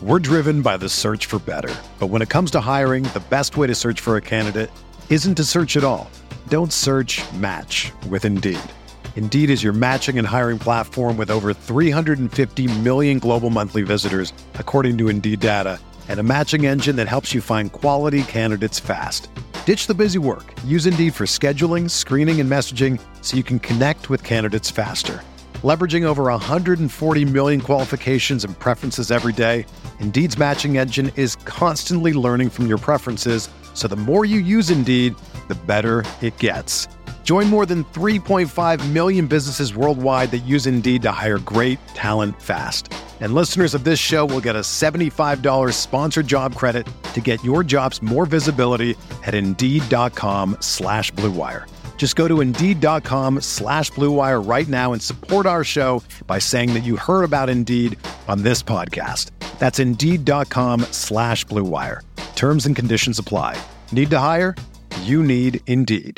We're driven by the search for better. But when it comes to hiring, the best way to search for a candidate isn't to search at all. Don't search, match with Indeed. Indeed is your matching and hiring platform with over 350 million global monthly visitors, according to Indeed data, and a matching engine that helps you find quality candidates fast. Ditch the busy work. Use Indeed for scheduling, screening, and messaging so you can connect with candidates faster. Leveraging over 140 million qualifications and preferences every day, Indeed's matching engine is constantly learning from your preferences, so the more you use Indeed, the better it gets. Join more than 3.5 million businesses worldwide that use Indeed to hire great talent fast. And listeners of this show will get a $75 sponsored job credit to get your jobs more visibility at Indeed.com/Blue Wire. Just go to Indeed.com/Blue Wire right now and support our show by saying that you heard about Indeed on this podcast. That's Indeed.com/Blue Wire. Terms and conditions apply. Need to hire? You need Indeed.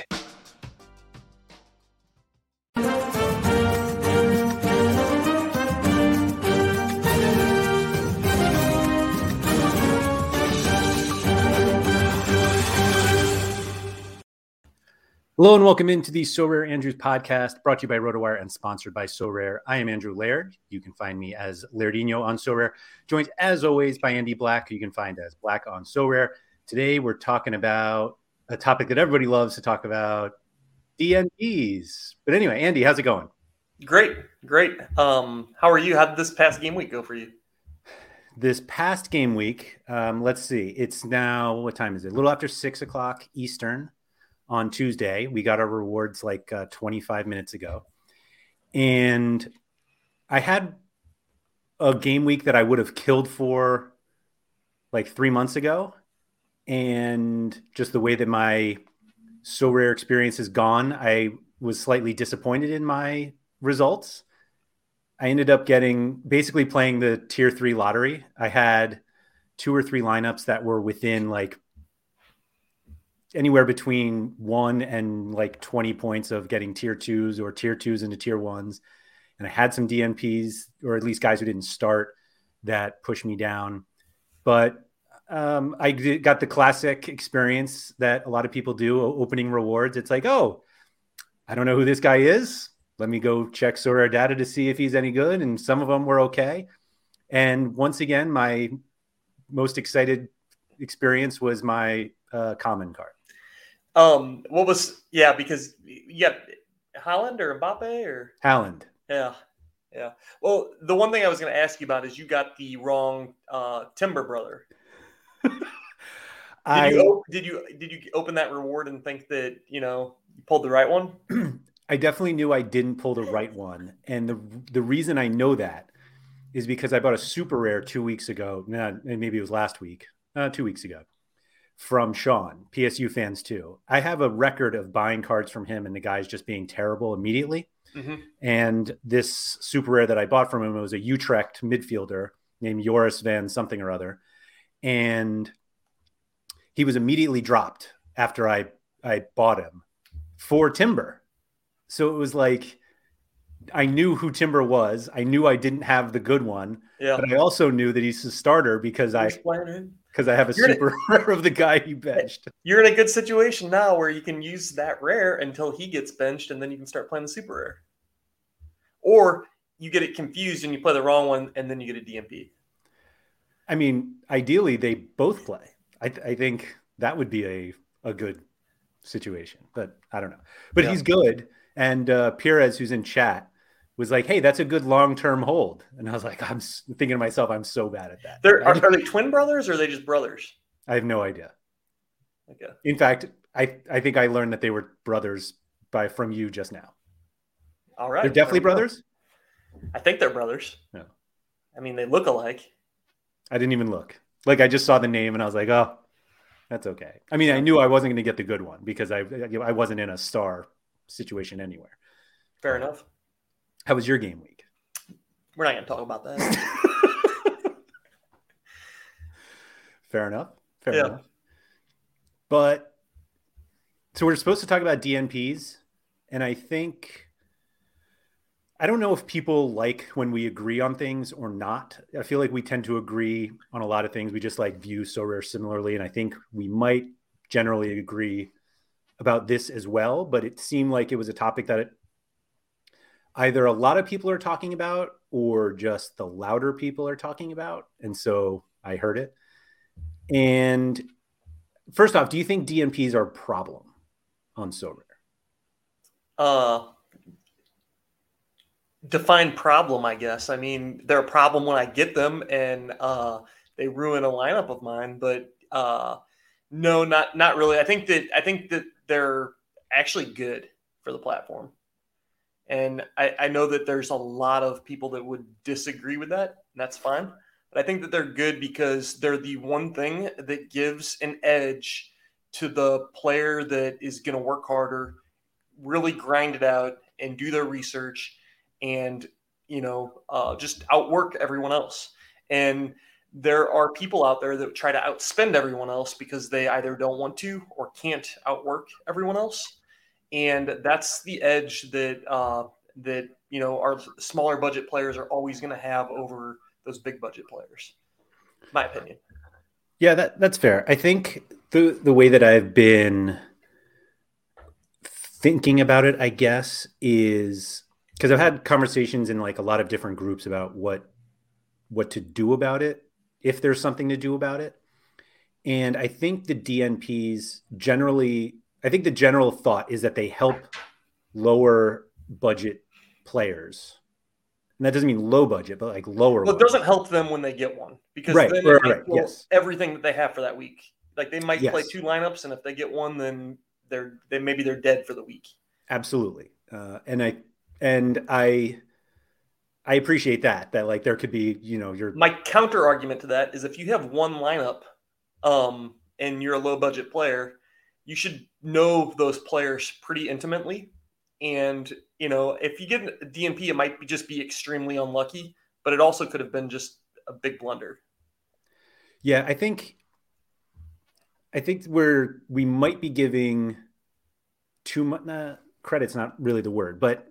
Hello and welcome into the Sorare Andrews podcast, brought to you by RotoWire and sponsored by Sorare. I am Andrew Laird. You can find me as Lairdino on Sorare, joined as always by Andy Black, who you can find as Black on Sorare. Today we're talking about a topic that everybody loves to talk about, DNPs. But anyway, Andy, how's it going? Great. How are you? How did this past game week go for you? This past game week, let's see. It's now, what time is it? A little after 6 o'clock Eastern. On Tuesday. We got our rewards like 25 minutes ago. And I had a game week that I would have killed for like 3 months ago. And just the way that my Sorare experience has gone, I was slightly disappointed in my results. I ended up basically playing the tier 3 lottery. I had 2 or 3 lineups that were within like anywhere between 1 and like 20 points of getting tier 2s or tier 2s into tier 1s. And I had some DNPs, or at least guys who didn't start, that pushed me down. But I got the classic experience that a lot of people do, opening rewards. It's like, oh, I don't know who this guy is. Let me go check Sorare data to see if he's any good. And some of them were okay. And once again, my most excited experience was my common card. Because you got Haaland or Mbappe or Haaland. Yeah. Well, the one thing I was going to ask you about is you got the wrong Timber brother. Did you open that reward and think that, you pulled the right one? I definitely knew I didn't pull the right one. And the reason I know that is because I bought a super rare 2 weeks ago. Maybe it was last week, 2 weeks ago. From Sean, PSU fans too. I have a record of buying cards from him and the guys just being terrible immediately. Mm-hmm. And this super rare that I bought from him was a Utrecht midfielder named Joris van something or other. And he was immediately dropped after I bought him for Timber. So it was like, I knew who Timber was. I knew I didn't have the good one, but I also knew that he's a starter because I have a super rare of the guy he benched. You're in a good situation now where you can use that rare until he gets benched, and then you can start playing the super rare. Or you get it confused and you play the wrong one, and then you get a DMP. I mean, ideally, they both play. I think that would be a good situation, but I don't know. But he's good. And Perez, who's in chat, was like, hey, that's a good long-term hold. And I was like, I'm thinking to myself, I'm so bad at that. Are they twin brothers or are they just brothers? I have no idea. Okay. In fact, I think I learned that they were brothers from you just now. All right. They're definitely brothers? I think they're brothers. No. I mean, they look alike. I didn't even look. Like, I just saw the name and I was like, oh, that's okay. I mean, I knew I wasn't going to get the good one because I wasn't in a star situation anywhere. Fair enough. How was your game week? We're not going to talk about that. Fair enough. But so we're supposed to talk about DNPs, and I think I don't know if people like when we agree on things or not. I feel like we tend to agree on a lot of things. We just like view Sorare similarly. And I think we might generally agree about this as well. But it seemed like it was a topic that either a lot of people are talking about or just the louder people are talking about. And so I heard it. And first off, do you think DNPs are a problem on Sorare? Define problem, I guess. I mean, they're a problem when I get them and they ruin a lineup of mine, but no, not really. I think that they're actually good for the platform. And I know that there's a lot of people that would disagree with that, and that's fine. But I think that they're good because they're the one thing that gives an edge to the player that is going to work harder, really grind it out, and do their research, and just outwork everyone else. And there are people out there that try to outspend everyone else because they either don't want to or can't outwork everyone else. And that's the edge that our smaller budget players are always going to have over those big budget players, in my opinion. Yeah, that's fair. I think the way that I've been thinking about it, I guess, is because I've had conversations in like a lot of different groups about what to do about it, if there's something to do about it. And I think the DNPs generally, I think the general thought is that they help lower budget players. And that doesn't mean low budget, but like lower. Well, it doesn't help them when they get one because right, then right. Yes. everything that they have for that week. Like they might Yes. play 2 lineups, and if they get one, then maybe they're dead for the week. Absolutely. And I appreciate that like there could be, my counter argument to that is if you have one lineup, and you're a low budget player, you should know those players pretty intimately. And, if you get a DNP, it might just be extremely unlucky, but it also could have been just a big blunder. Yeah. I think we might be giving too much credit's not really the word, but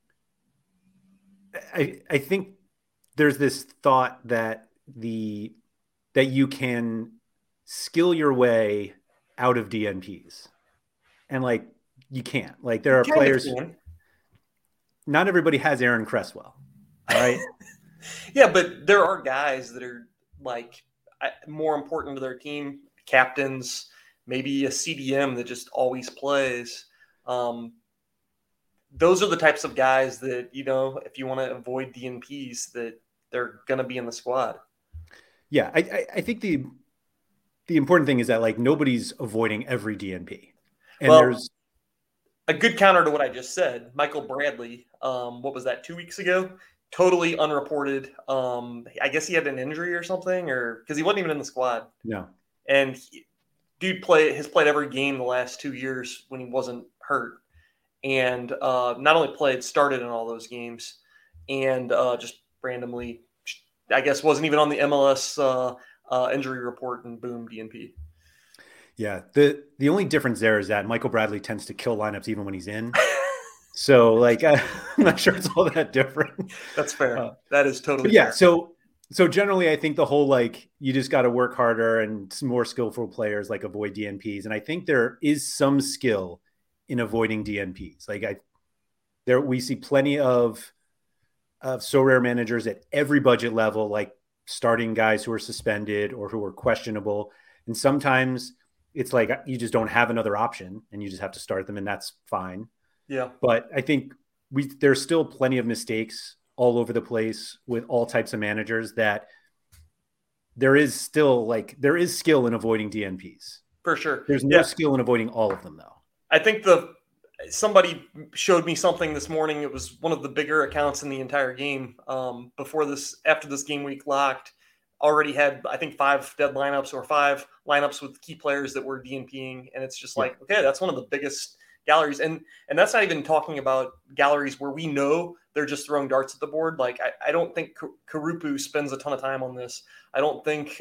I think there's this thought that you can skill your way out of DNPs, and like you can't. Like there are players. Not everybody has Aaron Cresswell, all right? Yeah, but there are guys that are like more important to their team, captains, maybe a CDM that just always plays. Those are the types of guys that, if you want to avoid DNPs, that they're going to be in the squad. Yeah, I think the important thing is that like nobody's avoiding every DNP. And there's a good counter to what I just said. Michael Bradley, what was that, 2 weeks ago? Totally unreported. I guess he had an injury or something, or because he wasn't even in the squad. No. And dude has played every game the last 2 years when he wasn't hurt. And not only started in all those games, and just randomly, I guess, wasn't even on the MLS injury report, and boom, DNP. Yeah, the only difference there is that Michael Bradley tends to kill lineups even when he's in. So, like, I'm not sure it's all that different. That's fair. That is totally fair. So generally, I think the whole, like, you just got to work harder and more skillful players, like, avoid DNPs. And I think there is some skill in avoiding DNPs. Like, we see plenty of Sorare managers at every budget level, like starting guys who are suspended or who are questionable. And sometimes it's like you just don't have another option and you just have to start them, and that's fine. Yeah. But I think there's still plenty of mistakes all over the place with all types of managers that there is skill in avoiding DNPs. For sure. There's no skill in avoiding all of them, though. I think somebody showed me something this morning. It was one of the bigger accounts in the entire game. After this game week locked, already had, I think, 5 dead lineups or 5 lineups with key players that were DNPing. And it's just like, okay, that's one of the biggest galleries. And that's not even talking about galleries where we know they're just throwing darts at the board. Like, I don't think Karupu spends a ton of time on this. I don't think,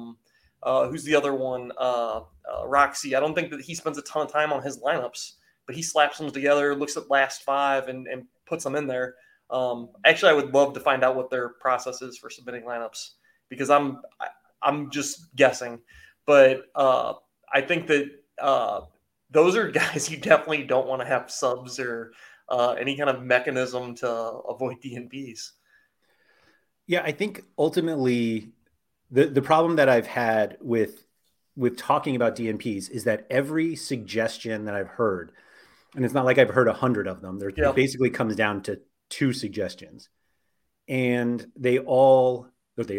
who's the other one? Roxy. I don't think that he spends a ton of time on his lineups, but he slaps them together, looks at last 5 and puts them in there. Actually, I would love to find out what their process is for submitting lineups, because I'm just guessing. But I think that those are guys you definitely don't want to have subs or any kind of mechanism to avoid DNPs. Yeah, I think ultimately the problem that I've had with talking about DNPs is that every suggestion that I've heard, and it's not like I've heard 100 of them, it basically comes down to 2 suggestions. And they both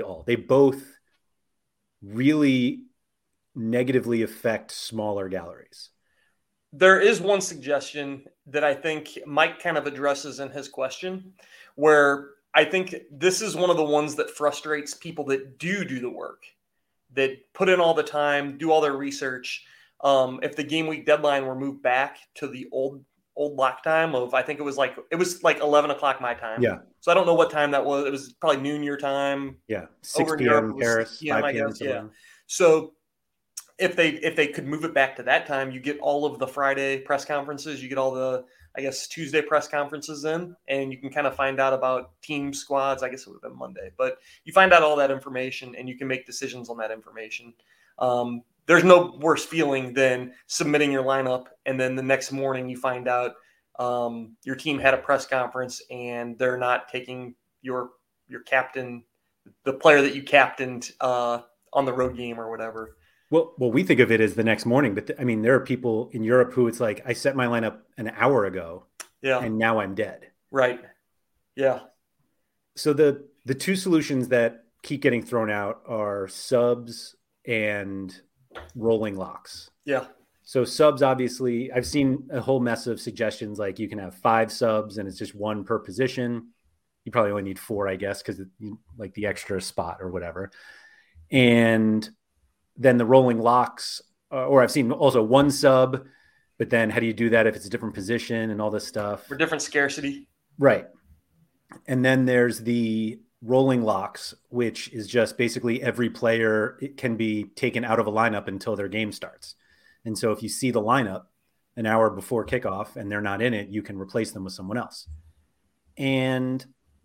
really negatively affect smaller galleries. There is one suggestion that I think Mike kind of addresses in his question, where I think this is one of the ones that frustrates people that do the work, that put in all the time, do all their research. If the game week deadline were moved back to the old lock time of, I think it was like 11 o'clock my time. Yeah. So I don't know what time that was. It was probably noon your time. Yeah. 6 p.m. Paris, 5 p.m. Yeah. So if they could move it back to that time, you get all of the Friday press conferences, you get all the, I guess, Tuesday press conferences in, and you can kind of find out about team squads. I guess it would have been Monday, but you find out all that information and you can make decisions on that information. There's no worse feeling than submitting your lineup and then the next morning you find out your team had a press conference and they're not taking your captain, the player that you captained on the road game or whatever. Well, we think of it as the next morning, but I mean, there are people in Europe who it's like, I set my lineup an hour ago, and now I'm dead. Right. Yeah. So the 2 solutions that keep getting thrown out are subs and rolling locks. Yeah. So subs, obviously, I've seen a whole mess of suggestions, like you can have 5 subs and it's just 1 per position. You probably only need 4, I guess, because like the extra spot or whatever. And then the rolling locks, or I've seen also 1 sub, but then how do you do that if it's a different position and all this stuff? For different scarcity. Right. And then there's the rolling locks, which is just basically every player can be taken out of a lineup until their game starts. And so if you see the lineup an hour before kickoff and they're not in it, you can replace them with someone else. And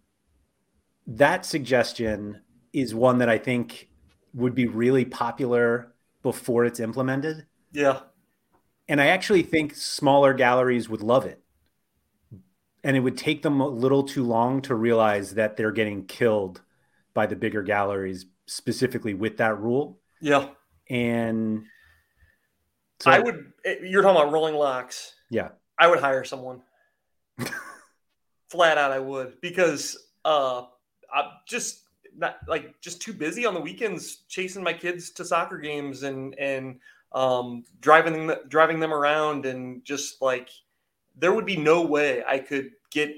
that suggestion is one that I think would be really popular before it's implemented. Yeah. And I actually think smaller galleries would love it. And it would take them a little too long to realize that they're getting killed by the bigger galleries, specifically with that rule. Yeah. And so you're talking about rolling locks. Yeah. I would hire someone. Flat out, I would, because I'm just just too busy on the weekends chasing my kids to soccer games and driving them around, and just like there would be no way I could get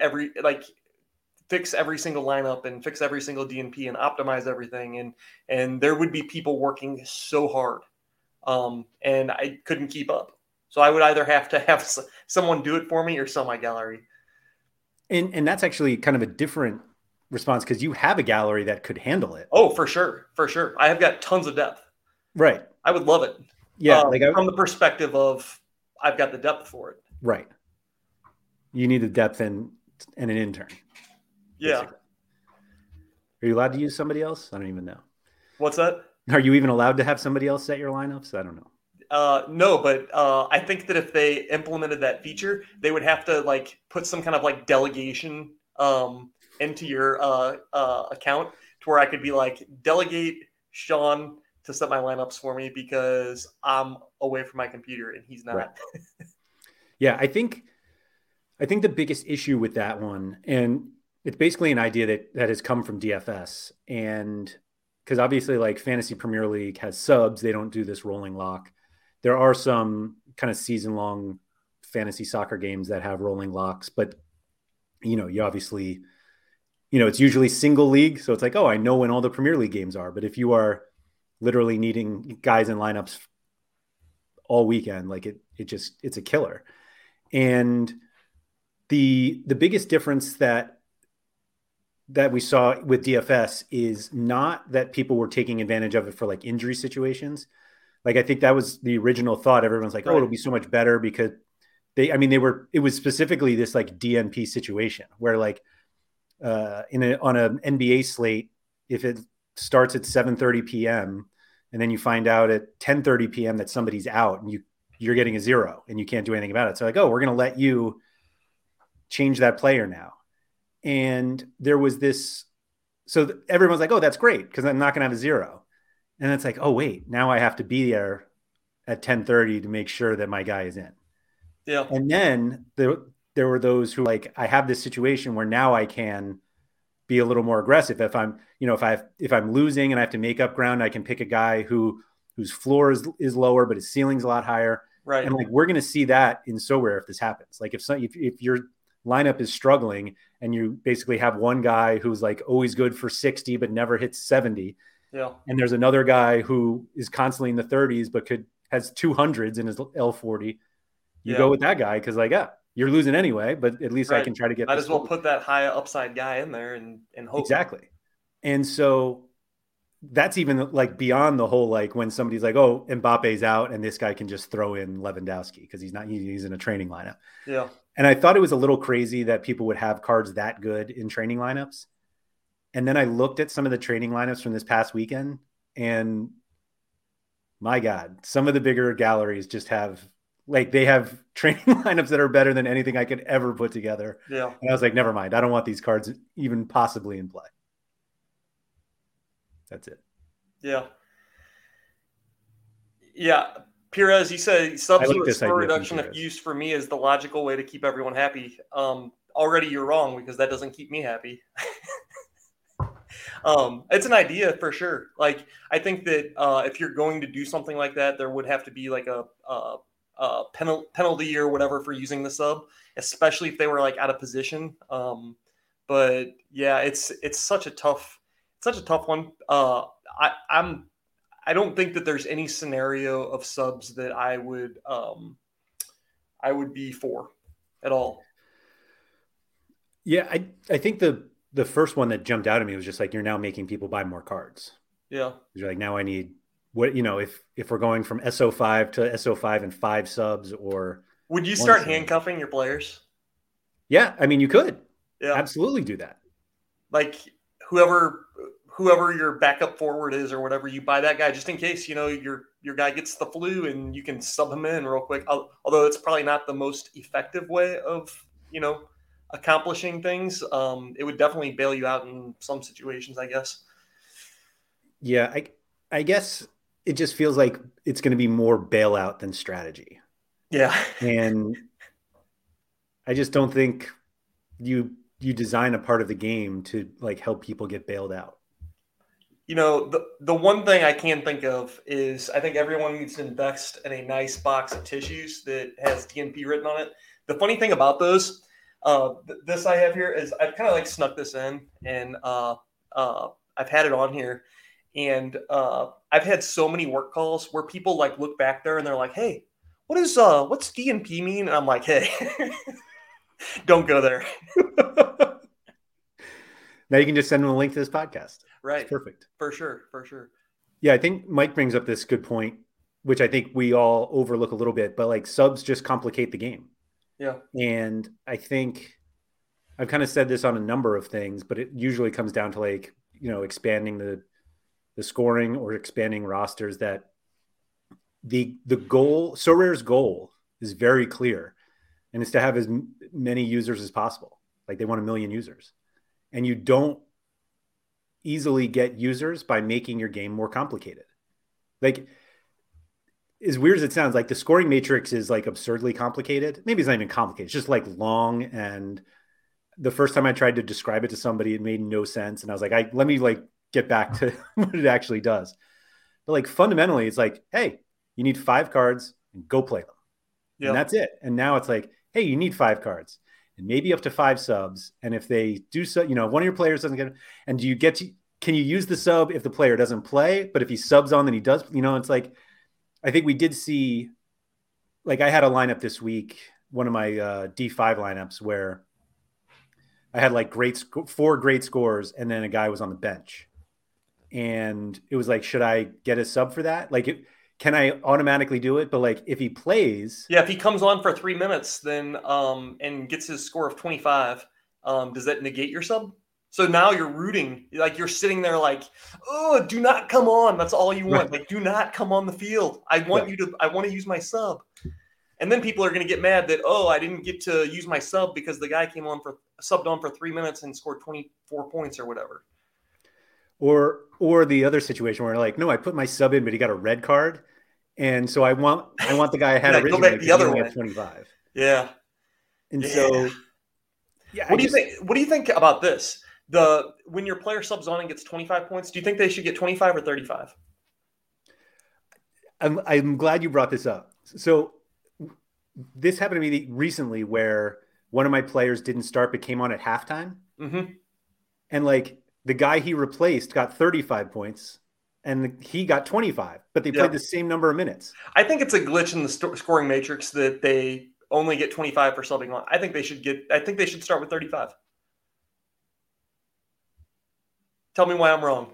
fix every single lineup and fix every single DNP and optimize everything, and there would be people working so hard, and I couldn't keep up. So I would either have to have someone do it for me or sell my gallery. And that's actually kind of a different response, because you have a gallery that could handle it. Oh, for sure. For sure. I have got tons of depth. Right. I would love it. Yeah. From the perspective of I've got the depth for it. Right. You need the depth and an intern. Yeah. Basically. Are you allowed to use somebody else? I don't even know. What's that? Are you even allowed to have somebody else set your lineups? I don't know. No, but I think that if they implemented that feature, they would have to put some kind of delegation into your account, to where I could be delegate Sean to set my lineups for me because I'm away from my computer and he's not. Right. Yeah, I think the biggest issue with that one, and it's basically an idea that has come from DFS, and because obviously Fantasy Premier League has subs, they don't do this rolling lock. There are some kind of season-long fantasy soccer games that have rolling locks, but you obviously, it's usually single league. So it's I know when all the Premier League games are, but if you are literally needing guys in lineups all weekend, it's a killer. And the biggest difference that we saw with DFS is not that people were taking advantage of it for injury situations. I think that was the original thought. Everyone's like, oh, it'll be so much better because it was specifically this DNP situation where on an NBA slate, if it starts at 7:30 p.m. and then you find out at 10:30 p.m. that somebody's out and you're getting a 0 and you can't do anything about it. So like, oh, we're going to let you change that player now. And there was this, so everyone's like, oh, that's great, because I'm not going to have a 0. And it's like, oh, wait, now I have to be there at 10:30 to make sure that my guy is in. Yeah. And then there were those who like, I have this situation where now I can be a little more aggressive. If I'm, if I'm losing and I have to make up ground, I can pick a guy whose floor is lower, but his ceiling's a lot higher. Right. And like, we're going to see that in SoRare if this happens. Like if your lineup is struggling and you basically have one guy who's like always good for 60, but never hits 70. Yeah. And there's another guy who is constantly in the 30s, but has 200s in his L40. You go with that guy. Cause like, yeah, you're losing anyway, but at least I can try to get. Might as well put that high upside guy in there and hope. Exactly. And so that's even like beyond the whole, like when somebody's like, oh, Mbappe's out and this guy can just throw in Lewandowski because he's in a training lineup. Yeah. And I thought it was a little crazy that people would have cards that good in training lineups. And then I looked at some of the training lineups from this past weekend, and my God, some of the bigger galleries just have they have training lineups that are better than anything I could ever put together. Yeah. And I was like, never mind. I don't want these cards even possibly in play. That's it. Yeah. Yeah. Perez, you said subs with score reduction, if used for me, is the logical way to keep everyone happy. Already you're wrong, because that doesn't keep me happy. It's an idea for sure. Like, I think that if you're going to do something like that, there would have to be like a penalty or whatever for using the sub, especially if they were like out of position. But yeah, it's such a tough one. I don't think that there's any scenario of subs that I would be for at all. Yeah, I think the first one that jumped out at me was just like, you're now making people buy more cards. Yeah. You're like, now I need if we're going from SO5 to SO5 and 5 subs, or would you start handcuffing your players? Yeah, I mean, you could. Yeah, absolutely do that. Like whoever your backup forward is or whatever, you buy that guy just in case your guy gets the flu and you can sub him in real quick. Although it's probably not the most effective way of accomplishing things. It would definitely bail you out in some situations, I guess. Yeah, I guess it just feels like it's going to be more bailout than strategy. Yeah. And I just don't think you design a part of the game to like help people get bailed out. The one thing I can think of is I think everyone needs to invest in a nice box of tissues that has DNP written on it. The funny thing about those, this I have here is I've kind of like snuck this in, and I've had it on here. And I've had so many work calls where people like look back there and they're like, hey, what's DNP mean? And I'm like, hey, don't go there. Now you can just send them a link to this podcast. Right. It's perfect. For sure. Yeah, I think Mike brings up this good point, which I think we all overlook a little bit, but like subs just complicate the game. Yeah. And I think I've kind of said this on a number of things, but it usually comes down to like, expanding the scoring or expanding rosters. That the goal, SoRare's goal is very clear, and it's to have as many users as possible. Like they want 1 million users, and you don't easily get users by making your game more complicated. Like, as weird as it sounds, like the scoring matrix is like absurdly complicated. Maybe it's not even complicated. It's just like long. And the first time I tried to describe it to somebody, it made no sense. And I was like, let me like get back to what it actually does. But like fundamentally, it's like, hey, you need 5 cards and go play them. Yep. And that's it. And now it's like, hey, you need 5 cards and maybe up to 5 subs. And if they do so, one of your players doesn't get it, and can you use the sub if the player doesn't play? But if he subs on, then he does, it's like, I think we did see, like I had a lineup this week, one of my D5 lineups where I had like 4 great scores, and then a guy was on the bench. And it was like, should I get a sub for that? Like, can I automatically do it? But like, if he plays, if he comes on for 3 minutes, then and gets his score of 25, does that negate your sub? So now you're rooting, like you're sitting there like, oh, do not come on. That's all you want. Right. Like, do not come on the field. I want to use my sub. And then people are going to get mad that, oh, I didn't get to use my sub because the guy subbed on for 3 minutes and scored 24 points or whatever. Or the other situation where like, no, I put my sub in, but he got a red card. And so I want the guy I had originally. Go back the other way. 25. Yeah. And so, yeah. What do you think? What do you think about this? When your player subs on and gets 25 points, do you think they should get 25 or 35? I'm glad you brought this up. So this happened to me recently where one of my players didn't start but came on at halftime. Mm-hmm. And like the guy he replaced got 35 points and he got 25, but they played the same number of minutes. I think it's a glitch in the scoring matrix that they only get 25 for subbing on. I think they should start with 35. Tell me why I'm wrong.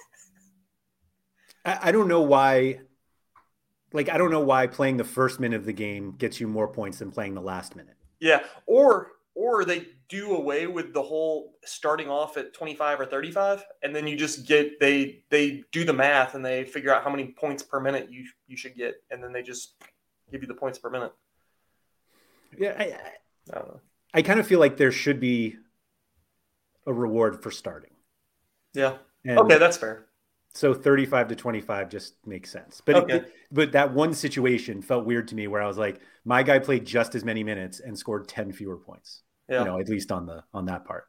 I don't know why. Like, I don't know why playing the first minute of the game gets you more points than playing the last minute. Yeah. Or they do away with the whole starting off at 25 or 35. And then you just they do the math and they figure out how many points per minute you should get. And then they just give you the points per minute. Yeah. I don't know. I kind of feel like there should be a reward for starting. Yeah. Okay. That's fair. So 35 to 25 just makes sense. But but that one situation felt weird to me where I was like, my guy played just as many minutes and scored 10 fewer points. Yeah. You know, at least on that part.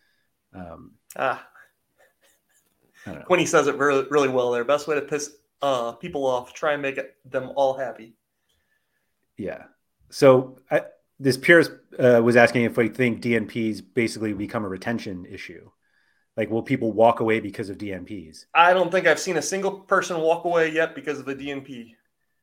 Quinny says it really, really well there. Best way to piss people off, try and make them all happy. Yeah. So this Pierce was asking if we think DNPs basically become a retention issue. Like, will people walk away because of DNPs? I don't think I've seen a single person walk away yet because of a DNP.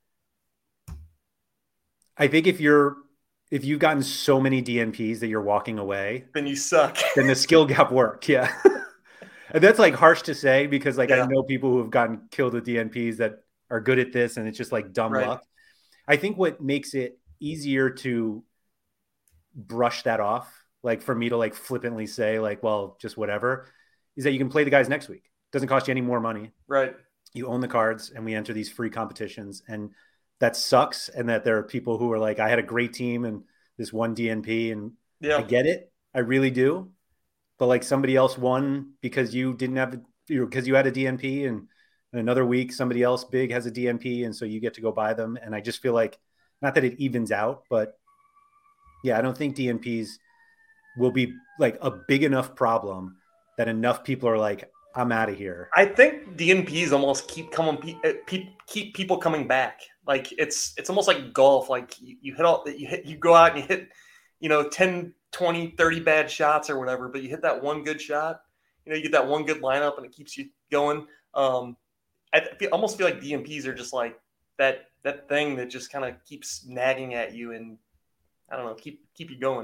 I think if you've gotten so many DNPs that you're walking away, then you suck. Then the skill gap worked. Yeah. And that's like harsh to say because like I know people who have gotten killed with DNPs that are good at this and it's just like dumb luck. I think what makes it easier to brush that off, like for me to like flippantly say like, well, just whatever, is that you can play the guys next week. Doesn't cost you any more money. Right. You own the cards and we enter these free competitions and that sucks. And that there are people who are like, I had a great team and this one DNP and I get it. I really do. But like somebody else won because you didn't have, because you had a DNP and another week, somebody else big has a DNP. And so you get to go buy them. And I just feel like, not that it evens out, but yeah, I don't think DNPs will be like a big enough problem that enough people are like, I'm out of here. I think DNPs almost keep people coming back. Like it's almost like golf. Like you go out and you hit, 10, 20, 30 bad shots or whatever, but you hit that one good shot, you get that one good lineup and it keeps you going. I almost feel like DNPs are just like that thing that just kind of keeps nagging at you and I don't know, keep you going.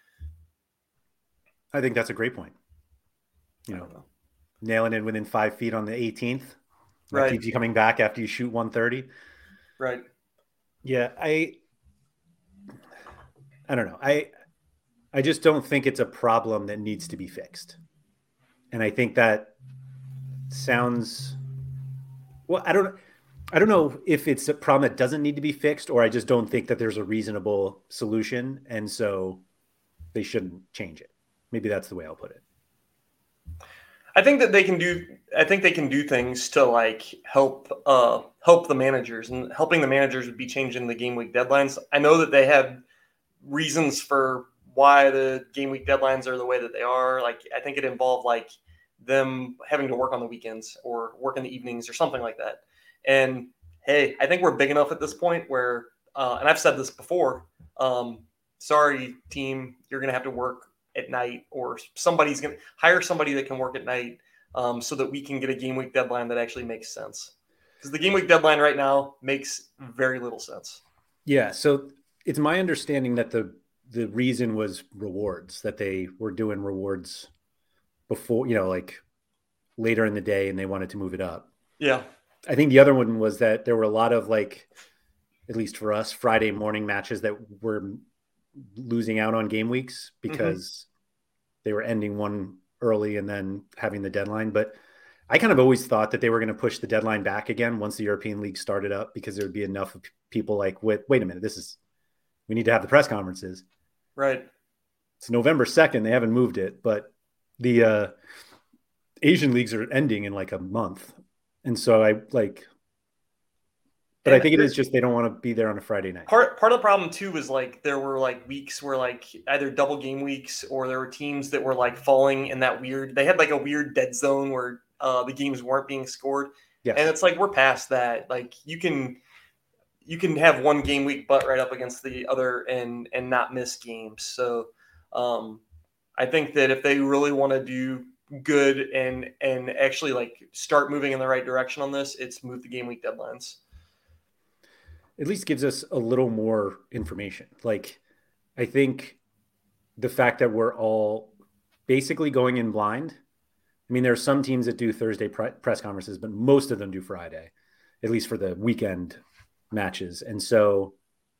I think that's a great point. Nailing it within 5 feet on the 18th. That keeps you coming back after you shoot 130. Right. Yeah. I don't know. I just don't think it's a problem that needs to be fixed. And I think that sounds, well, I don't know if it's a problem that doesn't need to be fixed, or I just don't think that there's a reasonable solution. And so they shouldn't change it. Maybe that's the way I'll put it. I think they can do things to like help the managers, and helping the managers would be changing the game week deadlines. I know that they have reasons for why the game week deadlines are the way that they are. Like, I think it involved like them having to work on the weekends or work in the evenings or something like that. And hey, I think we're big enough at this point where, and I've said this before, sorry team, you're going to have to work at night, or somebody's going to hire somebody that can work at night so that we can get a game week deadline that actually makes sense. Because the game week deadline right now makes very little sense. Yeah. So it's my understanding that the reason was rewards, that they were doing rewards before, like later in the day, and they wanted to move it up. Yeah. I think the other one was that there were a lot of like, at least for us, Friday morning matches that were losing out on game weeks because they were ending one early and then having the deadline. But I kind of always thought that they were going to push the deadline back again once the European League started up, because there would be enough of people like, wait a minute, we need to have the press conferences. Right. It's November 2nd. They haven't moved it, but the Asian leagues are ending in like a month. And so I think it is just they don't want to be there on a Friday night. Part of the problem too was like there were like weeks where like either double game weeks, or there were teams that were like falling in that weird. They had like a weird dead zone where the games weren't being scored. Yes. And it's like we're past that. Like you can have one game week butt right up against the other and not miss games. So I think that if they really want to do good and actually like start moving in the right direction on this, it's move the game week deadlines. At least gives us a little more information. Like, I think the fact that we're all basically going in blind. I mean, there are some teams that do Thursday press conferences, but most of them do Friday, at least for the weekend matches. And so,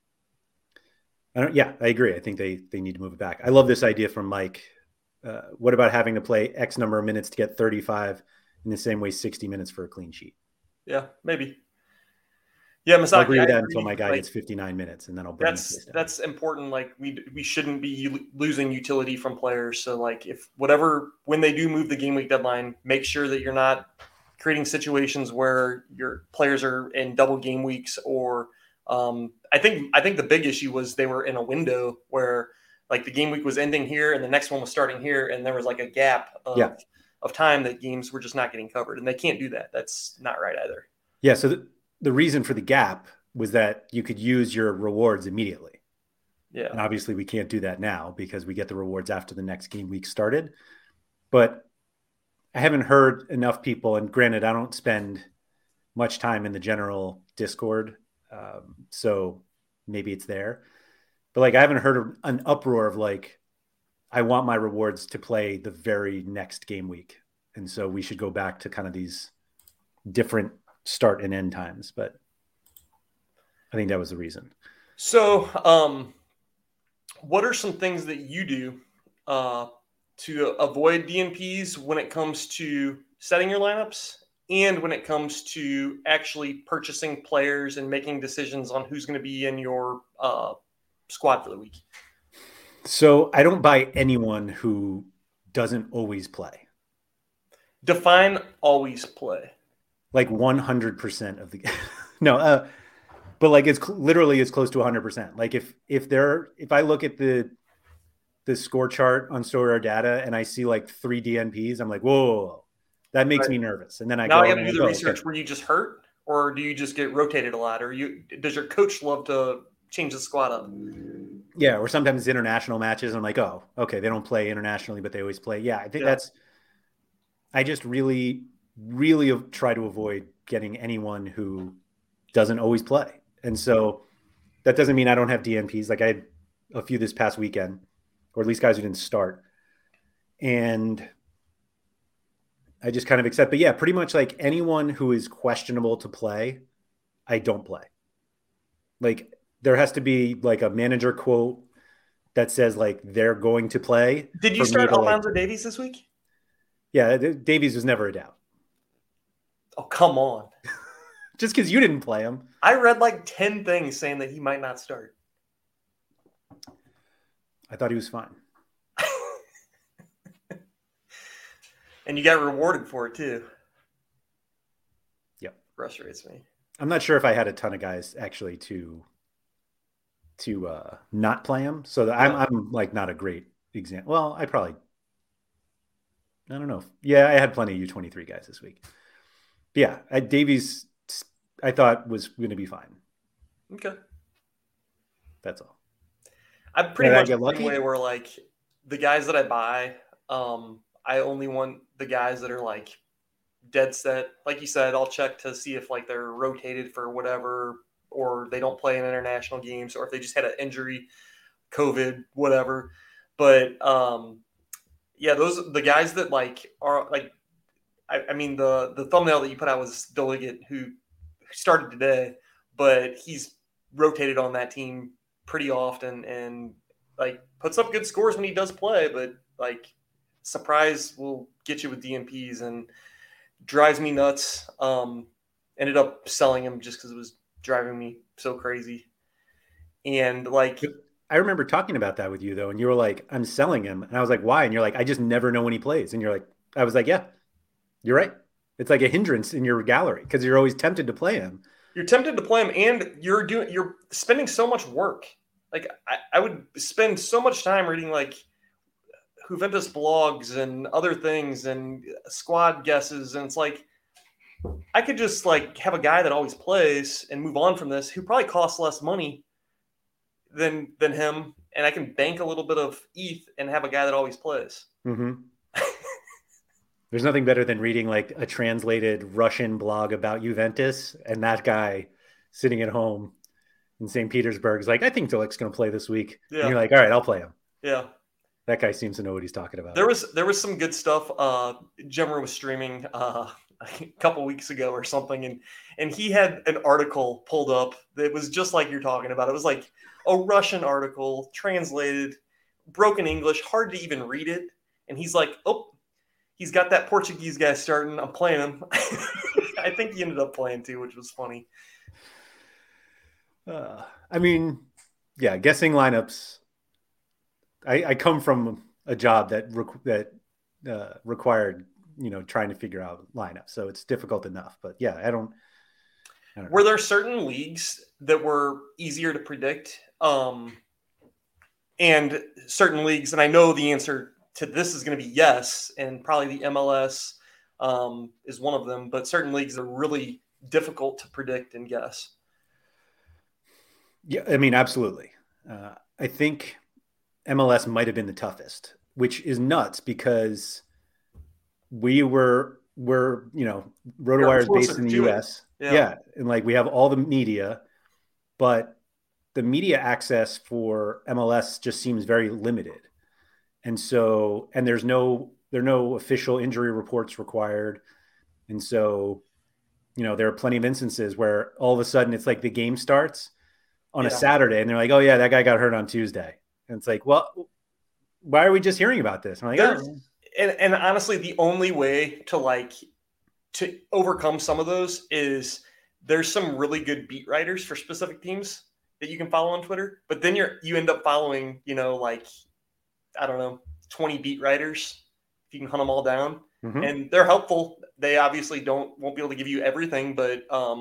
I agree. I think they need to move it back. I love this idea from Mike. What about having to play X number of minutes to get 35 in the same way 60 minutes for a clean sheet? Yeah, maybe. Yeah, Masaki, I'll agree with that until my guy gets 59 minutes, and then I'll bring that's important. Like we shouldn't be losing utility from players. So like when they do move the game week deadline, make sure that you're not creating situations where your players are in double game weeks. Or I think the big issue was they were in a window where like the game week was ending here and the next one was starting here, and there was like a gap of time that games were just not getting covered, and they can't do that. That's not right either. Yeah. So the reason for the gap was that you could use your rewards immediately. Yeah. And obviously we can't do that now because we get the rewards after the next game week started. But I haven't heard enough people, and granted, I don't spend much time in the general Discord. So maybe it's there, but like, I haven't heard an uproar of like, I want my rewards to play the very next game week. And so we should go back to kind of these different start and end times, but I think that was the reason. So, what are some things that you do to avoid DNPs when it comes to setting your lineups and when it comes to actually purchasing players and making decisions on who's going to be in your squad for the week? So I don't buy anyone who doesn't always play. Define always play. Like 100% of the no, but like it's literally as close to 100%. Like if I look at the score chart on Story Data and I see like 3 DNPs, I'm like, whoa, that makes me nervous. And then I have to do the research. Were you just hurt, or do you just get rotated a lot, or does your coach love to change the squad up? Yeah, or sometimes it's international matches. I'm like, oh, okay, they don't play internationally, but they always play. Yeah, I think I just really try to avoid getting anyone who doesn't always play. And so that doesn't mean I don't have DNPs. Like I had a few this past weekend, or at least guys who didn't start. And I just kind of accept, but yeah, pretty much like anyone who is questionable to play, I don't play. Like there has to be like a manager quote that says like they're going to play. Did you start Alfonso Davies this week? Yeah, Davies was never a doubt. Oh, come on. Just because you didn't play him. I read like 10 things saying that he might not start. I thought he was fine. And you got rewarded for it too. Yep. Frustrates me. I'm not sure if I had a ton of guys actually to not play him. So that I'm like not a great example. Well, I don't know. Yeah, I had plenty of U23 guys this week. But yeah, Davies I thought was going to be fine. Okay. That's all. I'm pretty much the same way where like the guys that I buy, I only want the guys that are like dead set. Like you said, I'll check to see if like they're rotated for whatever, or they don't play in international games, or if they just had an injury, COVID, whatever. But yeah, those the guys that like are like, I mean the thumbnail that you put out was Doliget, who started today, but he's rotated on that team pretty often and like puts up good scores when he does play, but like surprise will get you with DNPs and drives me nuts. Ended up selling him just because it was driving me so crazy. And like, I remember talking about that with you though, and you were like, "I'm selling him," and I was like, "Why?" And you're like, "I just never know when he plays." And you're like, "I was like, yeah, you're right. It's like a hindrance in your gallery because you're always tempted to play him." You're tempted to play him, and you're spending so much work. Like I would spend so much time reading like Juventus blogs and other things and squad guesses, and it's like I could just like have a guy that always plays and move on from this, who probably costs less money than him, and I can bank a little bit of ETH and have a guy that always plays. Mm-hmm. There's nothing better than reading like a translated Russian blog about Juventus, and that guy sitting at home in St. Petersburg is like, "I think Delic's going to play this week." Yeah. And you're like, "All right, I'll play him." Yeah. That guy seems to know what he's talking about. There was some good stuff. Jemmer was streaming a couple weeks ago or something, and he had an article pulled up that was just like you're talking about. It was like a Russian article, translated, broken English, hard to even read it. And he's like, "Oh, he's got that Portuguese guy starting. I'm playing him." I think he ended up playing too, which was funny. I mean, yeah, guessing lineups. I come from a job that required, trying to figure out lineups, so it's difficult enough. But yeah, I don't know. Were there certain leagues that were easier to predict, and certain leagues? And I know the answer to this is going to be yes, and probably the MLS is one of them. But certain leagues are really difficult to predict and guess. Yeah, I mean, absolutely. I think MLS might have been the toughest, which is nuts because we're RotoWire is based in the US. Yeah. And like we have all the media, but the media access for MLS just seems very limited. And so, and there are no official injury reports required. And so, there are plenty of instances where all of a sudden it's like the game starts on a Saturday and they're like, "Oh yeah, that guy got hurt on Tuesday." And it's like, well, why are we just hearing about this? I'm like, and honestly, the only way to overcome some of those is there's some really good beat writers for specific teams that you can follow on Twitter. But then you end up following, I don't know, 20 beat writers if you can hunt them all down. Mm-hmm. And they're helpful. They obviously won't be able to give you everything, but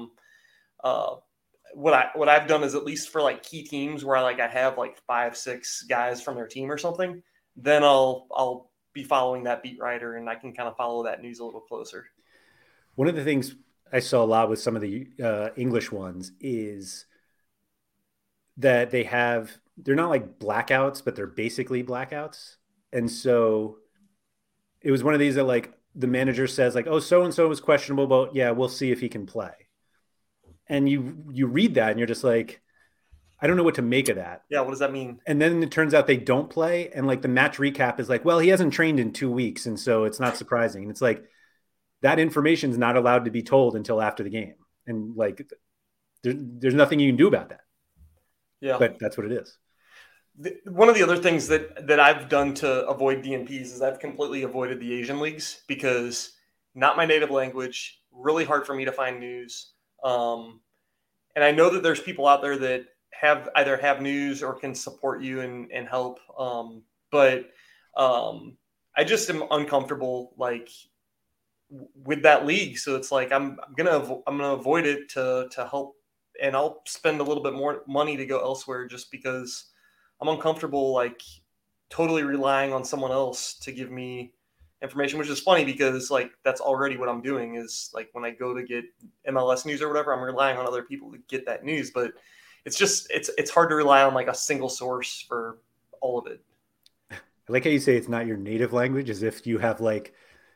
what I've done is, at least for like key teams where I have like 5-6 guys from their team or something, then I'll be following that beat writer and I can kind of follow that news a little closer. One of the things I saw a lot with some of the English ones is that they're not like blackouts, but they're basically blackouts. And so it was one of these that like the manager says like, "Oh, so-and-so was questionable, but yeah, we'll see if he can play." And you read that and you're just like, I don't know what to make of that. Yeah, what does that mean? And then it turns out they don't play. And like the match recap is like, well, he hasn't trained in 2 weeks. And so it's not surprising. And it's like, that information is not allowed to be told until after the game. And like, there's nothing you can do about that. Yeah. But that's what it is. One of the other things that I've done to avoid DNPs is I've completely avoided the Asian leagues because not my native language, really hard for me to find news. And I know that there's people out there that either have news or can support you and help. But I just am uncomfortable with that league. So it's like, I'm going to avoid it to help, and I'll spend a little bit more money to go elsewhere just because I'm uncomfortable, totally relying on someone else to give me information, which is funny because that's already what I'm doing is when I go to get MLS news or whatever, I'm relying on other people to get that news, but it's just, it's hard to rely on a single source for all of it. I like how you say it's not your native language, as if you have you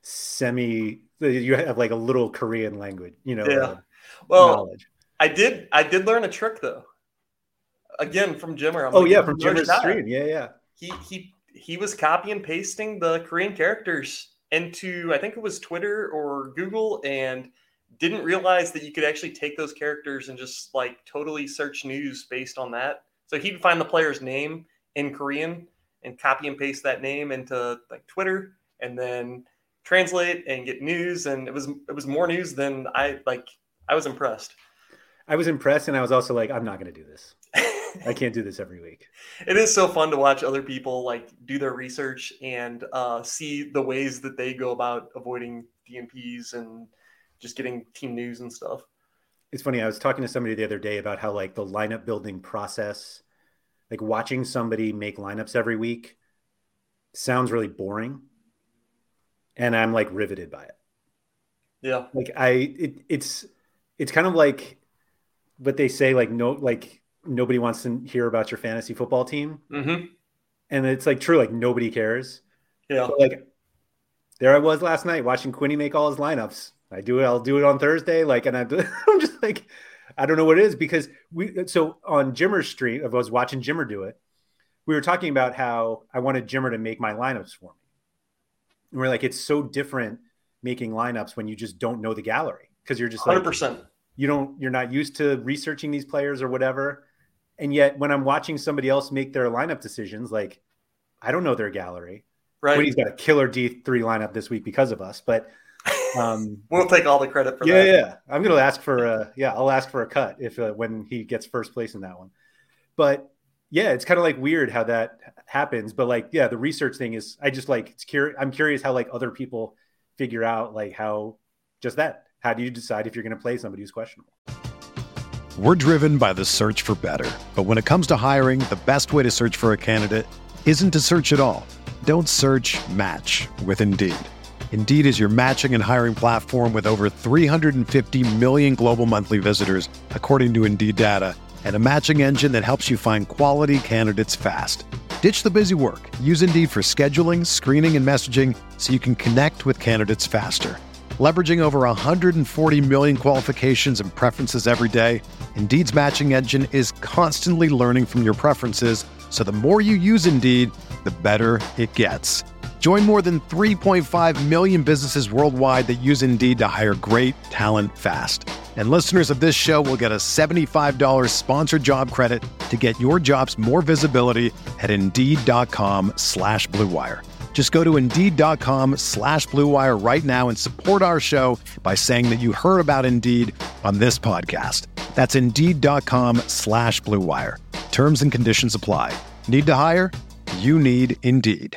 have a little Korean language, Yeah. Well, knowledge. I did learn a trick though. Again, from Jimmer. From Jimmer's stream. Yeah. He was copy and pasting the Korean characters into, I think it was Twitter or Google, and didn't realize that you could actually take those characters and just totally search news based on that. So he'd find the player's name in Korean and copy and paste that name into Twitter, and then translate and get news. And it was more news than I was impressed. I was impressed, and I was also like, I'm not going to do this. I can't do this every week. It is so fun to watch other people like do their research and see the ways that they go about avoiding DNPs and just getting team news and stuff. It's funny. I was talking to somebody the other day about how like the lineup building process, like watching somebody make lineups every week sounds really boring. And I'm like riveted by it. Yeah. Like it's kind of like what they say, like, nobody wants to hear about your fantasy football team. Mm-hmm. And it's like true. Like nobody cares. Yeah. But like there I was last night watching Quinny make all his lineups. I'll do it on Thursday. Like, and I'm just like, I don't know what it is, because so on Jimmer's stream, I was watching Jimmer do it. We were talking about how I wanted Jimmer to make my lineups for me. And we're like, it's so different making lineups when you just don't know the gallery. Cause you're just like, 100%. You're not used to researching these players or whatever. And yet when I'm watching somebody else make their lineup decisions, like I don't know their gallery. Right. Quinny's got a killer D3 lineup this week because of us, but we'll take all the credit for that. Yeah. I'm going to ask for I'll ask for a cut if when he gets first place in that one. But yeah, it's kind of like weird how that happens. But like, yeah, the research thing is, I just like, I'm curious how like other people figure out like how do you decide if you're going to play somebody who's questionable? We're driven by the search for better. But when it comes to hiring, the best way to search for a candidate isn't to search at all. Don't search, match with Indeed. Indeed is your matching and hiring platform with over 350 million global monthly visitors, according to Indeed data, and a matching engine that helps you find quality candidates fast. Ditch the busy work. Use Indeed for scheduling, screening, and messaging so you can connect with candidates faster. Leveraging over 140 million qualifications and preferences every day, Indeed's matching engine is constantly learning from your preferences, so the more you use Indeed, the better it gets. Join more than 3.5 million businesses worldwide that use Indeed to hire great talent fast. And listeners of this show will get a $75 sponsored job credit to get your jobs more visibility at Indeed.com/Blue Wire. Just go to Indeed.com/Blue Wire right now and support our show by saying that you heard about Indeed on this podcast. That's Indeed.com/Blue Wire. Terms and conditions apply. Need to hire? You need Indeed.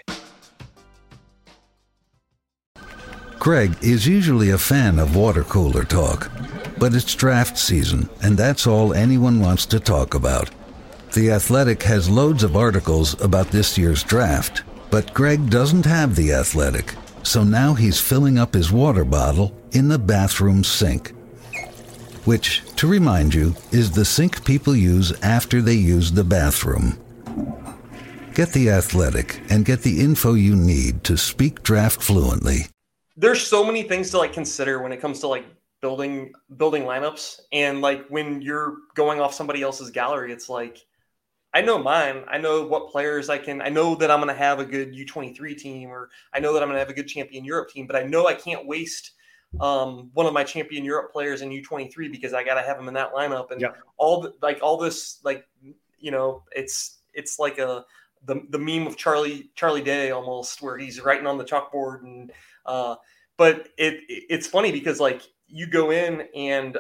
Craig is usually a fan of water cooler talk, but it's draft season, and that's all anyone wants to talk about. The Athletic has loads of articles about this year's draft, but Greg doesn't have The Athletic, so now he's filling up his water bottle in the bathroom sink, which, to remind you, is the sink people use after they use the bathroom. Get The Athletic and get the info you need to speak draft fluently. There's so many things to like consider when it comes to like building lineups, and like when you're going off somebody else's gallery, it's like, I know mine. I know what players I know that I'm going to have a good U23 team, or I know that I'm going to have a good Champion Europe team, but I know I can't waste one of my Champion Europe players in U23 because I got to have them in that lineup. And all this, like, you know, it's like the meme of Charlie Day almost, where he's writing on the chalkboard. And but it's funny because like you go in and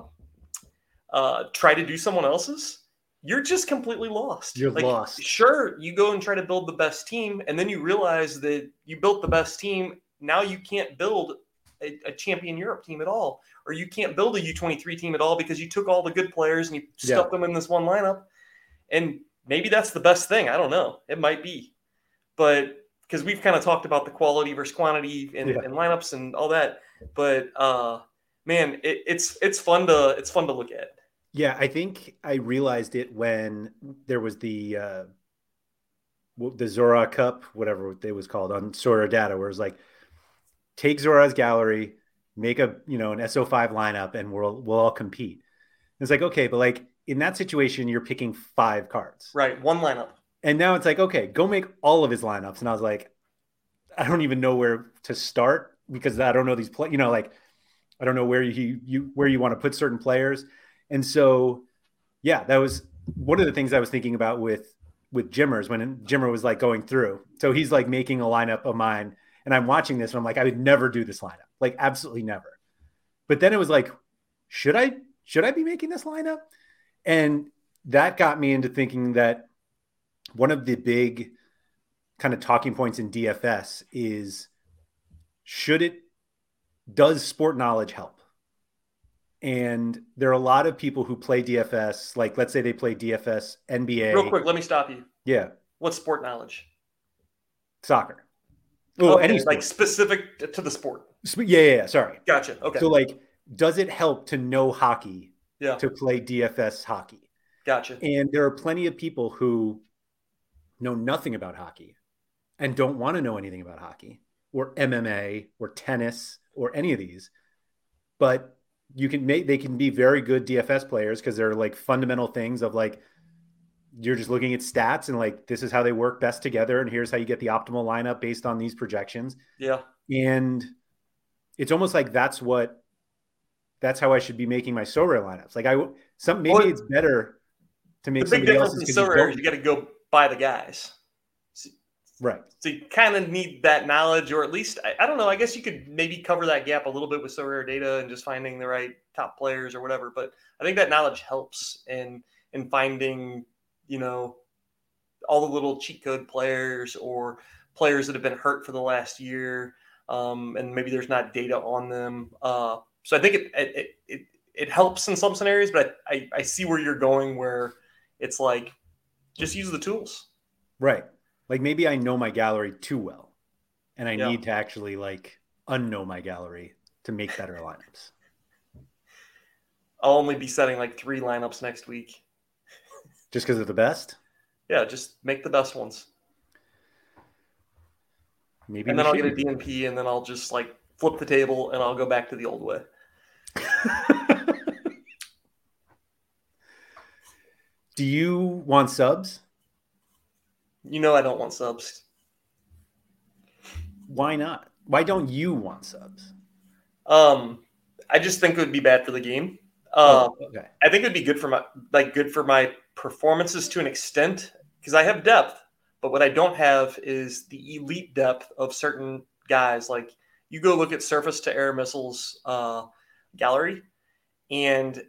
try to do someone else's, you're just completely lost. You're lost. Sure, you go and try to build the best team, and then you realize that you built the best team. Now you can't build a Champion Europe team at all, or you can't build a U23 team at all because you took all the good players and you stuck them in this one lineup. And maybe that's the best thing. I don't know. It might be. But because we've kind of talked about the quality versus quantity in lineups and all that. But man, it's fun to look at. Yeah, I think I realized it when there was the Zora Cup, whatever it was called, on Sora Data, where it's like, take Zora's gallery, make an SO5 lineup, and we'll all compete. It's like, okay, but like in that situation, you're picking 5 cards. Right, one lineup. And now it's like, okay, go make all of his lineups. And I was like, I don't even know where to start because I don't know these like I don't know where you want to put certain players. And so, yeah, that was one of the things I was thinking about with Jimmer's when Jimmer was like going through. So he's like making a lineup of mine, And I'm watching this and I'm like, I would never do this lineup. Like absolutely never. But then it was like, should I be making this lineup? And that got me into thinking that one of the big kind of talking points in DFS is, does sport knowledge help? And there are a lot of people who play DFS, like let's say they play DFS, NBA. Real quick, let me stop you. Yeah. What's sport knowledge? Soccer. Oh, okay, any sport. like specific to the sport. Yeah. Sorry. Gotcha. Okay. So like, does it help to know hockey Yeah. to play DFS hockey? Gotcha. And there are plenty of people who know nothing about hockey and don't want to know anything about hockey or MMA or tennis or any of these, but they can be very good DFS players because they're like fundamental things of like, you're just looking at stats and like, this is how they work best together. And here's how you get the optimal lineup based on these projections. Yeah. And it's almost like that's how I should be making my Sorare lineups. Like maybe it's better to make the big difference in Sorare is you got to go by the guys. Right. So you kind of need that knowledge, or at least, I don't know, I guess you could maybe cover that gap a little bit with Sorare data and just finding the right top players or whatever. But I think that knowledge helps in finding, all the little cheat code players or players that have been hurt for the last year. And maybe there's not data on them. So I think it helps in some scenarios, but I see where you're going, where it's like, just use the tools. Right. Like maybe I know my gallery too well and I need to actually like unknow my gallery to make better lineups. I'll only be setting like 3 lineups next week. Just because they're the best? Yeah, just make the best ones. Maybe. And then I'll get a DNP and then I'll just like flip the table and I'll go back to the old way. Do you want subs? I don't want subs. Why not? Why don't you want subs? I just think it would be bad for the game. Okay. I think it would be good for my performances to an extent, because I have depth, but what I don't have is the elite depth of certain guys. Like you go look at surface to air missiles gallery, and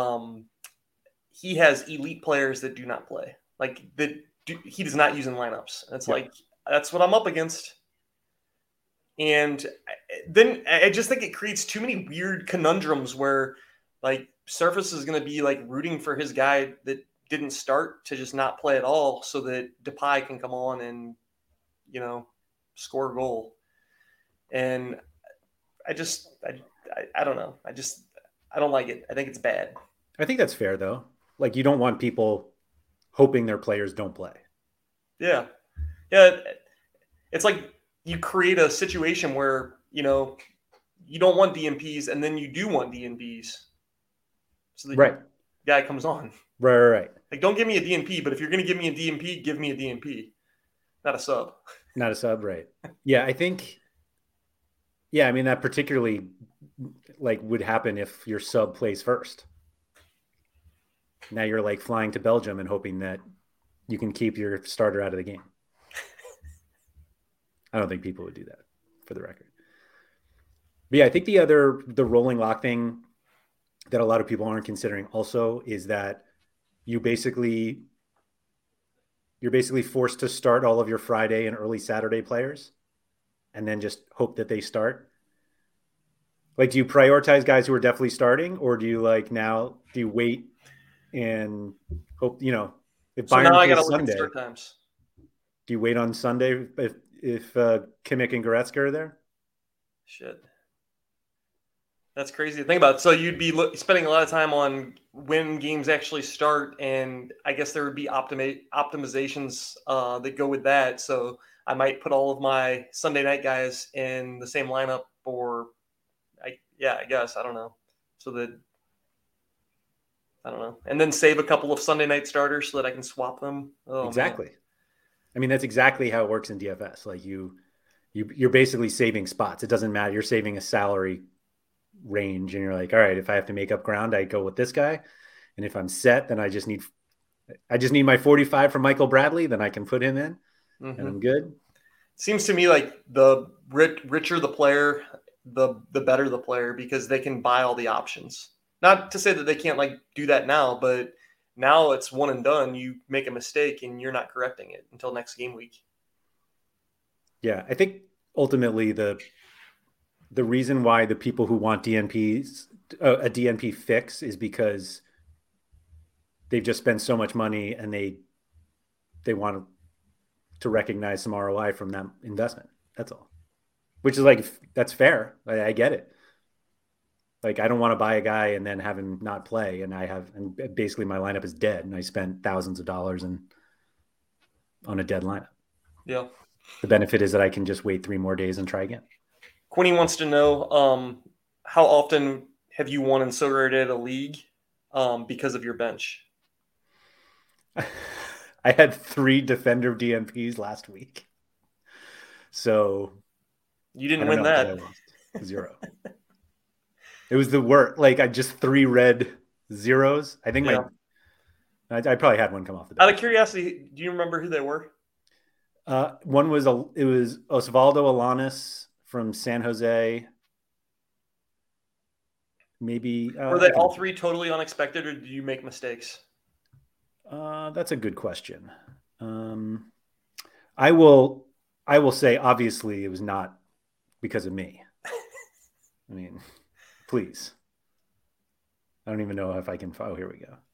he has elite players that do not play. Like he does not use in lineups. And it's like, that's what I'm up against. And then I just think it creates too many weird conundrums where like Surface is going to be like rooting for his guy that didn't start to just not play at all so that Depay can come on and, score a goal. And I don't know. I don't like it. I think it's bad. I think that's fair though. Like you don't want people hoping their players don't play. Yeah. Yeah. It's like you create a situation where, you don't want DNPs and then you do want DNPs. So the guy comes on. Right. Like, don't give me a DNP, but if you're going to give me a DNP, give me a DNP, not a sub. Not a sub, right. Yeah, I think, I mean, that particularly like would happen if your sub plays first. Now you're like flying to Belgium and hoping that you can keep your starter out of the game. I don't think people would do that, for the record. But yeah, I think the rolling lock thing that a lot of people aren't considering also is that you're basically forced to start all of your Friday and early Saturday players and then just hope that they start. Like, do you prioritize guys who are definitely starting, or do you wait and hope, if so Bayern now I got to plays look Sunday, at start times. do you wait on Sunday if Kimmich and Goretzka are there? Shit. That's crazy to think about. So you'd be spending a lot of time on when games actually start, and I guess there would be optimizations that go with that. So I might put all of my Sunday night guys in the same lineup, or I guess, I don't know. So that, I don't know. And then save a couple of Sunday night starters so that I can swap them. Oh, exactly. Man. I mean, that's exactly how it works in DFS. Like you're basically saving spots. It doesn't matter. You're saving a salary range, and you're like, all right, if I have to make up ground, I go with this guy. And if I'm set, then I just need my 45 from Michael Bradley, then I can put him in and I'm good. Seems to me like the richer the player, the better the player, because they can buy all the options. Not to say that they can't like do that now, but now it's one and done. You make a mistake and you're not correcting it until next game week. Yeah, I think ultimately the reason why the people who want DNPs a DNP fix is because they've just spent so much money and they want to recognize some ROI from that investment. That's all. Which is like, that's fair. I get it. Like, I don't want to buy a guy and then have him not play, and basically my lineup is dead, and I spent thousands of dollars on a dead lineup. Yeah. The benefit is that I can just wait 3 more days and try again. Quinny wants to know, how often have you won in Sorare a league because of your bench? I had 3 defender DMPs last week. So you didn't win that. I lost 0. It was the worst. Like, I just 3 red zeros. I think I probably had one come off the bench. Out of curiosity, do you remember who they were? One was it was Osvaldo Alanis from San Jose. Maybe were they all 3 totally unexpected, or did you make mistakes? That's a good question. I will say, obviously, it was not because of me. I mean, please. I don't even know if I can. Oh, here we go.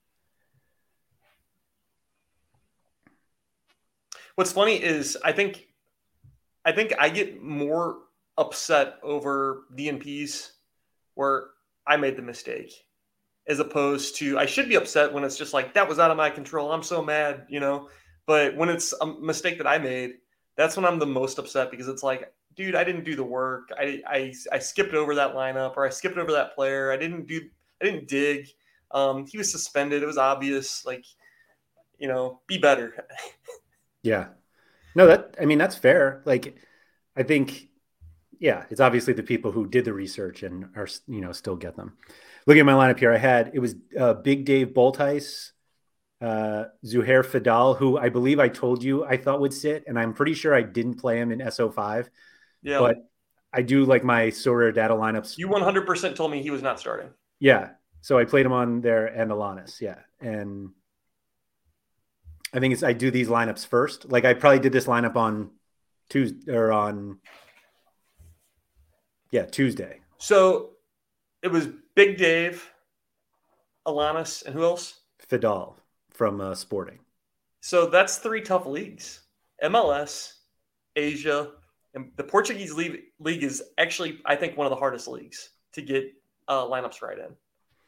What's funny is I think I get more upset over DNPs where I made the mistake, as opposed to I should be upset when it's just like, that was out of my control. I'm so mad, you know. But when it's a mistake that I made, that's when I'm the most upset, because it's like, dude, I didn't do the work. I skipped over that lineup, or I skipped over that player. I didn't dig. He was suspended. It was obvious. Like, you know, be better. Yeah. No, that's fair. Like, I think, yeah, it's obviously the people who did the research and are, still get them. Looking at my lineup here, it was Big Dave Boltheis, Zuhair Fidal, who I believe I told you I thought would sit, and I'm pretty sure I didn't play him in SO5. Yeah. But I do like my Sorare data lineups. You 100% told me he was not starting. Yeah. So I played him on there and Alanis. Yeah. And I think I do these lineups first. Like, I probably did this lineup on Tuesday. So it was Big Dave, Alanis, and who else? Fidal from Sporting. So that's 3 tough leagues. MLS, Asia, and the Portuguese league is actually, I think, one of the hardest leagues to get lineups right in.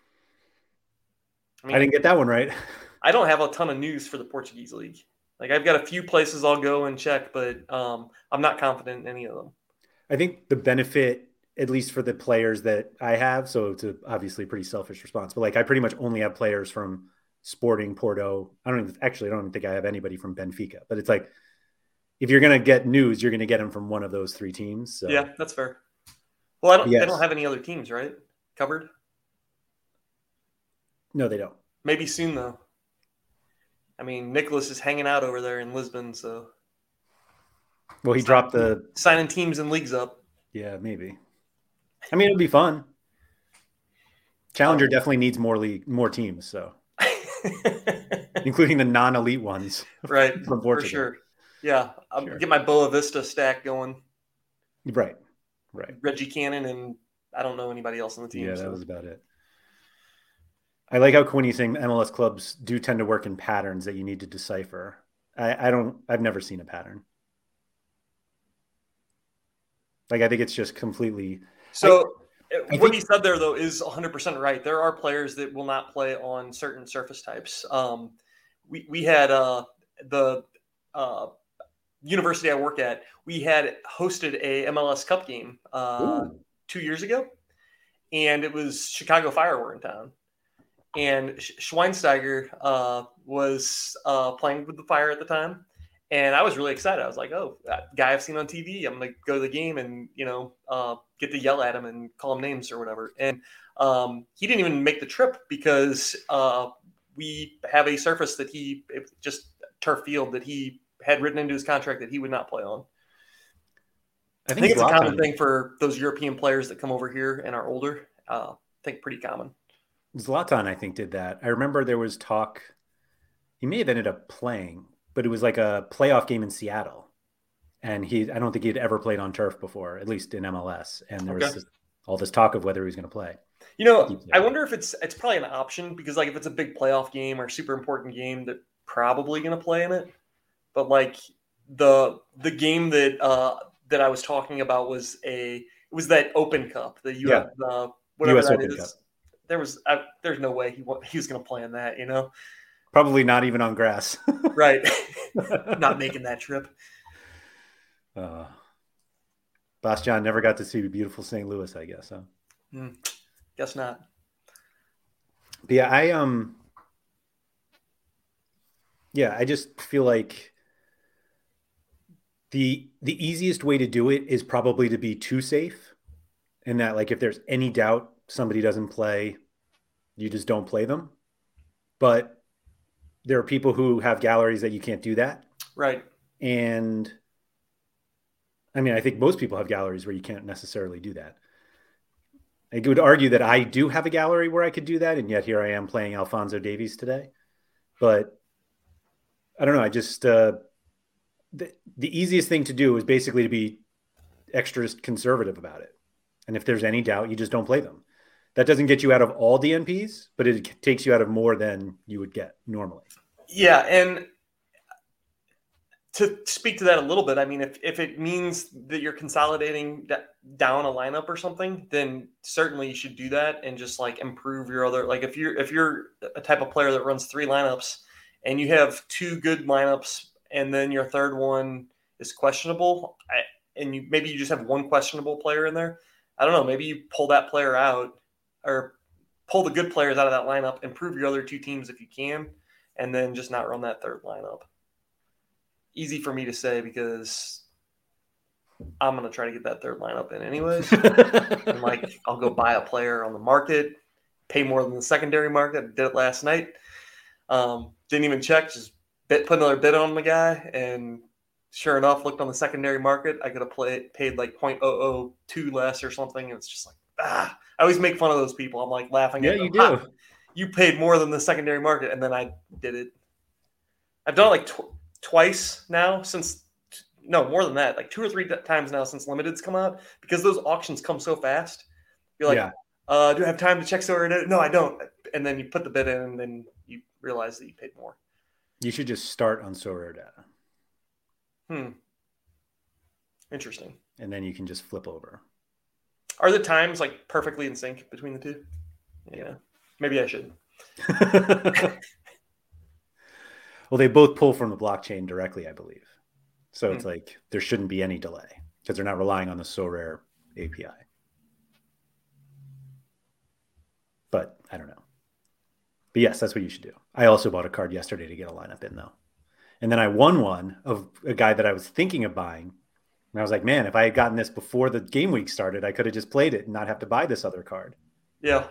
I didn't get that one right. I don't have a ton of news for the Portuguese league. Like, I've got a few places I'll go and check, but I'm not confident in any of them. I think the benefit, at least for the players that I have, so it's obviously a pretty selfish response, but like, I pretty much only have players from Sporting, Porto. I don't even think I have anybody from Benfica, but it's like, if you're going to get news, you're going to get them from one of those 3 teams. So. Yeah, that's fair. Well, they don't have any other teams, right? Covered? No, they don't. Maybe soon, though. I mean, Nicholas is hanging out over there in Lisbon, so. Well, he dropped signing teams and leagues up. Yeah, maybe. I mean, it'll be fun. Challenger definitely needs more teams, so. Including the non-elite ones. Right, from Portugal. For sure. Yeah, I'll get my Boa Vista stack going. Right. Reggie Cannon, and I don't know anybody else on the team. Yeah, that was about it. I like how Quinny's saying MLS clubs do tend to work in patterns that you need to decipher. I've never seen a pattern. Like, I think it's just completely. So what he said there, though, is 100% right. There are players that will not play on certain surface types. We had the university I work at, we had hosted a MLS Cup game 2 years ago, and it was Chicago Fire were in town. And Schweinsteiger was playing with the Fire at the time. And I was really excited. I was like, oh, that guy I've seen on TV, I'm going to go to the game and, get to yell at him and call him names or whatever. And he didn't even make the trip because we have a surface that just turf field that he had written into his contract that he would not play on. I think it's a common thing for those European players that come over here and are older. I think pretty common. Zlatan, I think, did that. I remember there was talk. He may have ended up playing, but it was like a playoff game in Seattle. And I don't think he'd ever played on turf before, at least in MLS. And there was all this talk of whether he was going to play. You know, I wonder if it's probably an option, because like if it's a big playoff game or super important game, they're probably going to play in it. But like the game that I was talking about was that Open Cup, the whatever US that Open is. Cup. There's no way he was going to play in that, you know. Probably not even on grass. Right. Not making that trip. Bastian never got to see beautiful St. Louis, I guess. Huh? Guess not. But yeah, I just feel like the easiest way to do it is probably to be too safe, and that like if there's any doubt somebody doesn't play, you just don't play them. But there are people who have galleries that you can't do that. Right. And I mean, I think most people have galleries where you can't necessarily do that. I would argue that I do have a gallery where I could do that, and yet here I am playing Alphonso Davies today. But I don't know. I just the easiest thing to do is basically to be extra conservative about it. And if there's any doubt, you just don't play them. That doesn't get you out of all DNPs, but it takes you out of more than you would get normally. Yeah, and to speak to that a little bit, I mean, if it means that you're consolidating down a lineup or something, then certainly you should do that and just like improve your other. Like if you're a type of player that runs 3 lineups and you have 2 good lineups and then your third one is questionable, and maybe you just have 1 questionable player in there. I don't know. Maybe you pull that player out or pull the good players out of that lineup, improve your other 2 teams if you can, and then just not run that third lineup. Easy for me to say because I'm going to try to get that third lineup in anyways. And like, I'll go buy a player on the market, pay more than the secondary market. I did it last night. Didn't even check, just put another bid on the guy. And sure enough, looked on the secondary market. I could have paid like 0.002 less or something. And it's just like, I always make fun of those people. I'm like laughing at them. Yeah, you do. You paid more than the secondary market. And then I did it. I've done it like twice now more than that, like 2 or 3 times now since Limited's come out, because those auctions come so fast. You're like, do I have time to check Sorare? No, I don't. And then you put the bid in and then you realize that you paid more. You should just start on Sorare data. Interesting. And then you can just flip over. Are the times like perfectly in sync between the 2? Yeah. Maybe I should. Well, they both pull from the blockchain directly, I believe. So it's like there shouldn't be any delay because they're not relying on the Sorare API. But I don't know. But yes, that's what you should do. I also bought a card yesterday to get a lineup in, though. And then I won one of a guy that I was thinking of buying. And I was like, man, if I had gotten this before the game week started, I could have just played it and not have to buy this other card. Yeah.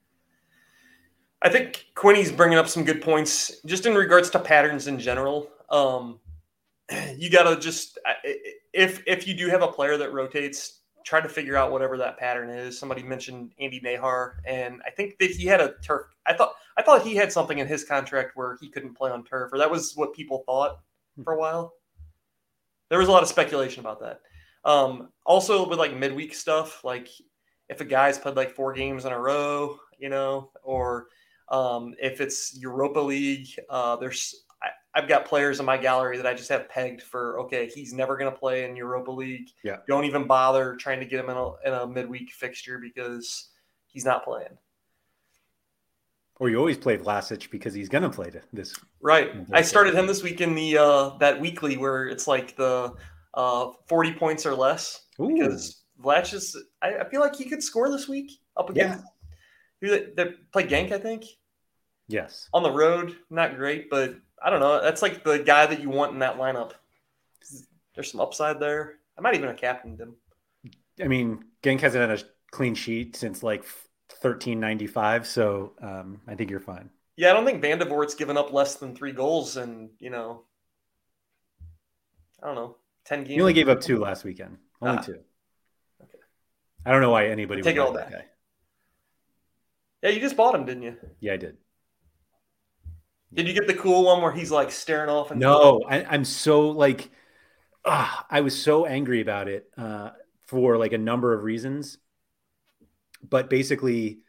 I think Quinny's bringing up some good points just in regards to patterns in general. You got to just, if you do have a player that rotates, try to figure out whatever that pattern is. Somebody mentioned Andy Nahar, and I think that he had a turf. I thought he had something in his contract where he couldn't play on turf, or that was what people thought for a while. There was a lot of speculation about that. Also with like midweek stuff, like if a guy's played like 4 games in a row, you know, or if it's Europa League, I've got players in my gallery that I just have pegged for, okay, he's never going to play in Europa League. Yeah. Don't even bother trying to get him in a midweek fixture because he's not playing. Or you always play Vlasic because he's going to play this. Right. I started him this week in the that weekly where it's like the 40 points or less. Ooh. Because Vlasic is, I feel like he could score this week up against. Yeah. They play Genk, I think. Yes. On the road, not great, but I don't know. That's like the guy that you want in that lineup. There's some upside there. I might even have captained him. I mean, Genk hasn't had a clean sheet since like 1395, so I think you're fine. Yeah, I don't think Van de Voort's given up less than 3 goals in, I don't know, 10 games. He only gave up 2 last weekend. Only 2. Okay. I don't know why anybody would buy that guy. Yeah, you just bought him, didn't you? Yeah, I did. Did you get the cool one where he's like staring off? And no, I'm so like, I was so angry about it for like a number of reasons. But basically,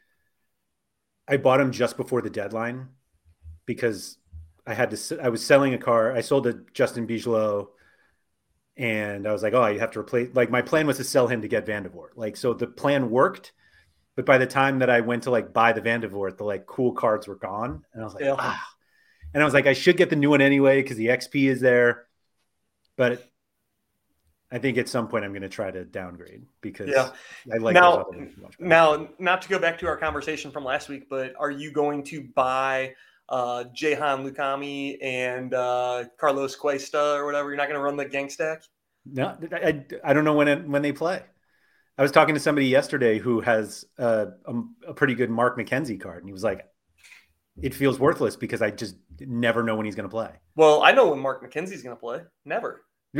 I bought him just before the deadline because I was selling a car. I sold to Justin Bigelow. And I was like, oh, you have to replace. Like, my plan was to sell him to get Van der Voort. Like, so the plan worked. But by the time that I went to like buy the Van der Voort, the like cool cards were gone. And I was like, And I was like, I should get the new one anyway because the XP is there. But I think at some point I'm going to try to downgrade because I like those other ones much better. Now, not to go back to our conversation from last week, but are you going to buy Jehan Lukami and Carlos Cuesta or whatever? You're not going to run the gang stack? No, I don't know when they play. I was talking to somebody yesterday who has a pretty good Mark McKenzie card, and he was like, it feels worthless because I just never know when he's going to play. Well, I know when Mark McKenzie's going to play. Never. He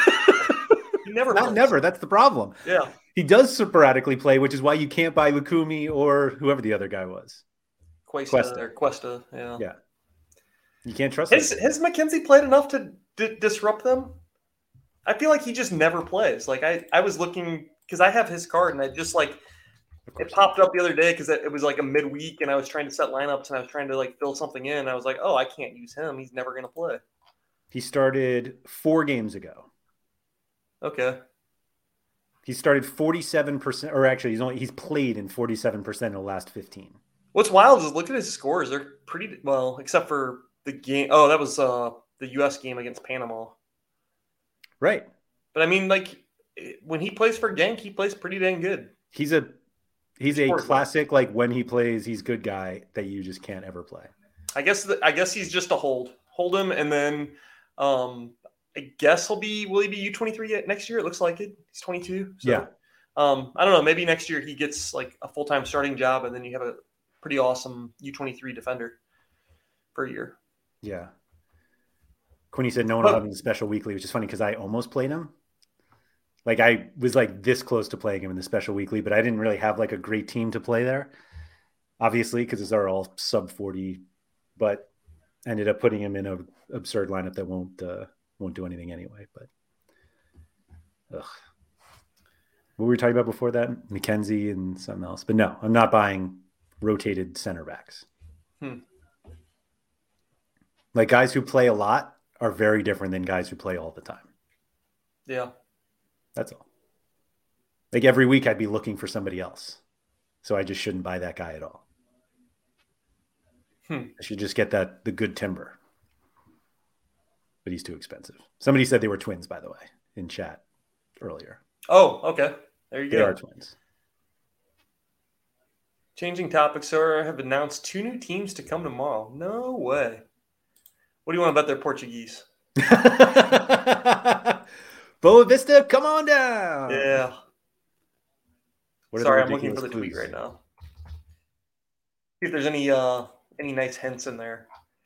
never. Not plays. Never. That's the problem. Yeah. He does sporadically play, which is why you can't buy Lukumi or whoever the other guy was. Cuesta. Yeah. Yeah. You can't trust him. Has McKenzie played enough to disrupt them? I feel like he just never plays. Like I was looking because I have his card and I just like it popped up the other day because it was like a midweek and I was trying to set lineups and I was trying to like fill something in. I was like, oh, I can't use him. He's never going to play. He started 4 games ago. Okay. He started 47%, or actually he's played in 47% of the last 15. What's wild is look at his scores. They're pretty well, except for the game. Oh, that was the U.S. game against Panama. Right. But I mean, like when he plays for Genk, he plays pretty dang good. He's a classic, like when he plays, he's good guy that you just can't ever play. I guess he's just a hold him, and then I guess will he be U23 next year? It looks like it. He's 22. So, yeah. I don't know. Maybe next year he gets like a full-time starting job, and then you have a pretty awesome U23 defender for a year. Yeah. Quinny said no one will have him in the special weekly, which is funny because I almost played him. Like I was like this close to playing him in the special weekly, but I didn't really have like a great team to play there, obviously, because they're all sub 40. But I ended up putting him in an absurd lineup that won't do anything anyway. But what were we talking about before that? McKenzie and something else. But no, I'm not buying rotated center backs. Like guys who play a lot are very different than guys who play all the time. Yeah. That's all. Like every week I'd be looking for somebody else. So I just shouldn't buy that guy at all. I should just get the good timber. But he's too expensive. Somebody said they were twins, by the way, in chat earlier. Oh, okay. There you go. They are twins. Changing topics, sir. Have announced 2 new teams to come tomorrow. No way. What do you want about their Portuguese? Boa Vista, come on down. Yeah. Sorry, I'm looking for the tweet right now. See if there's any nice hints in there.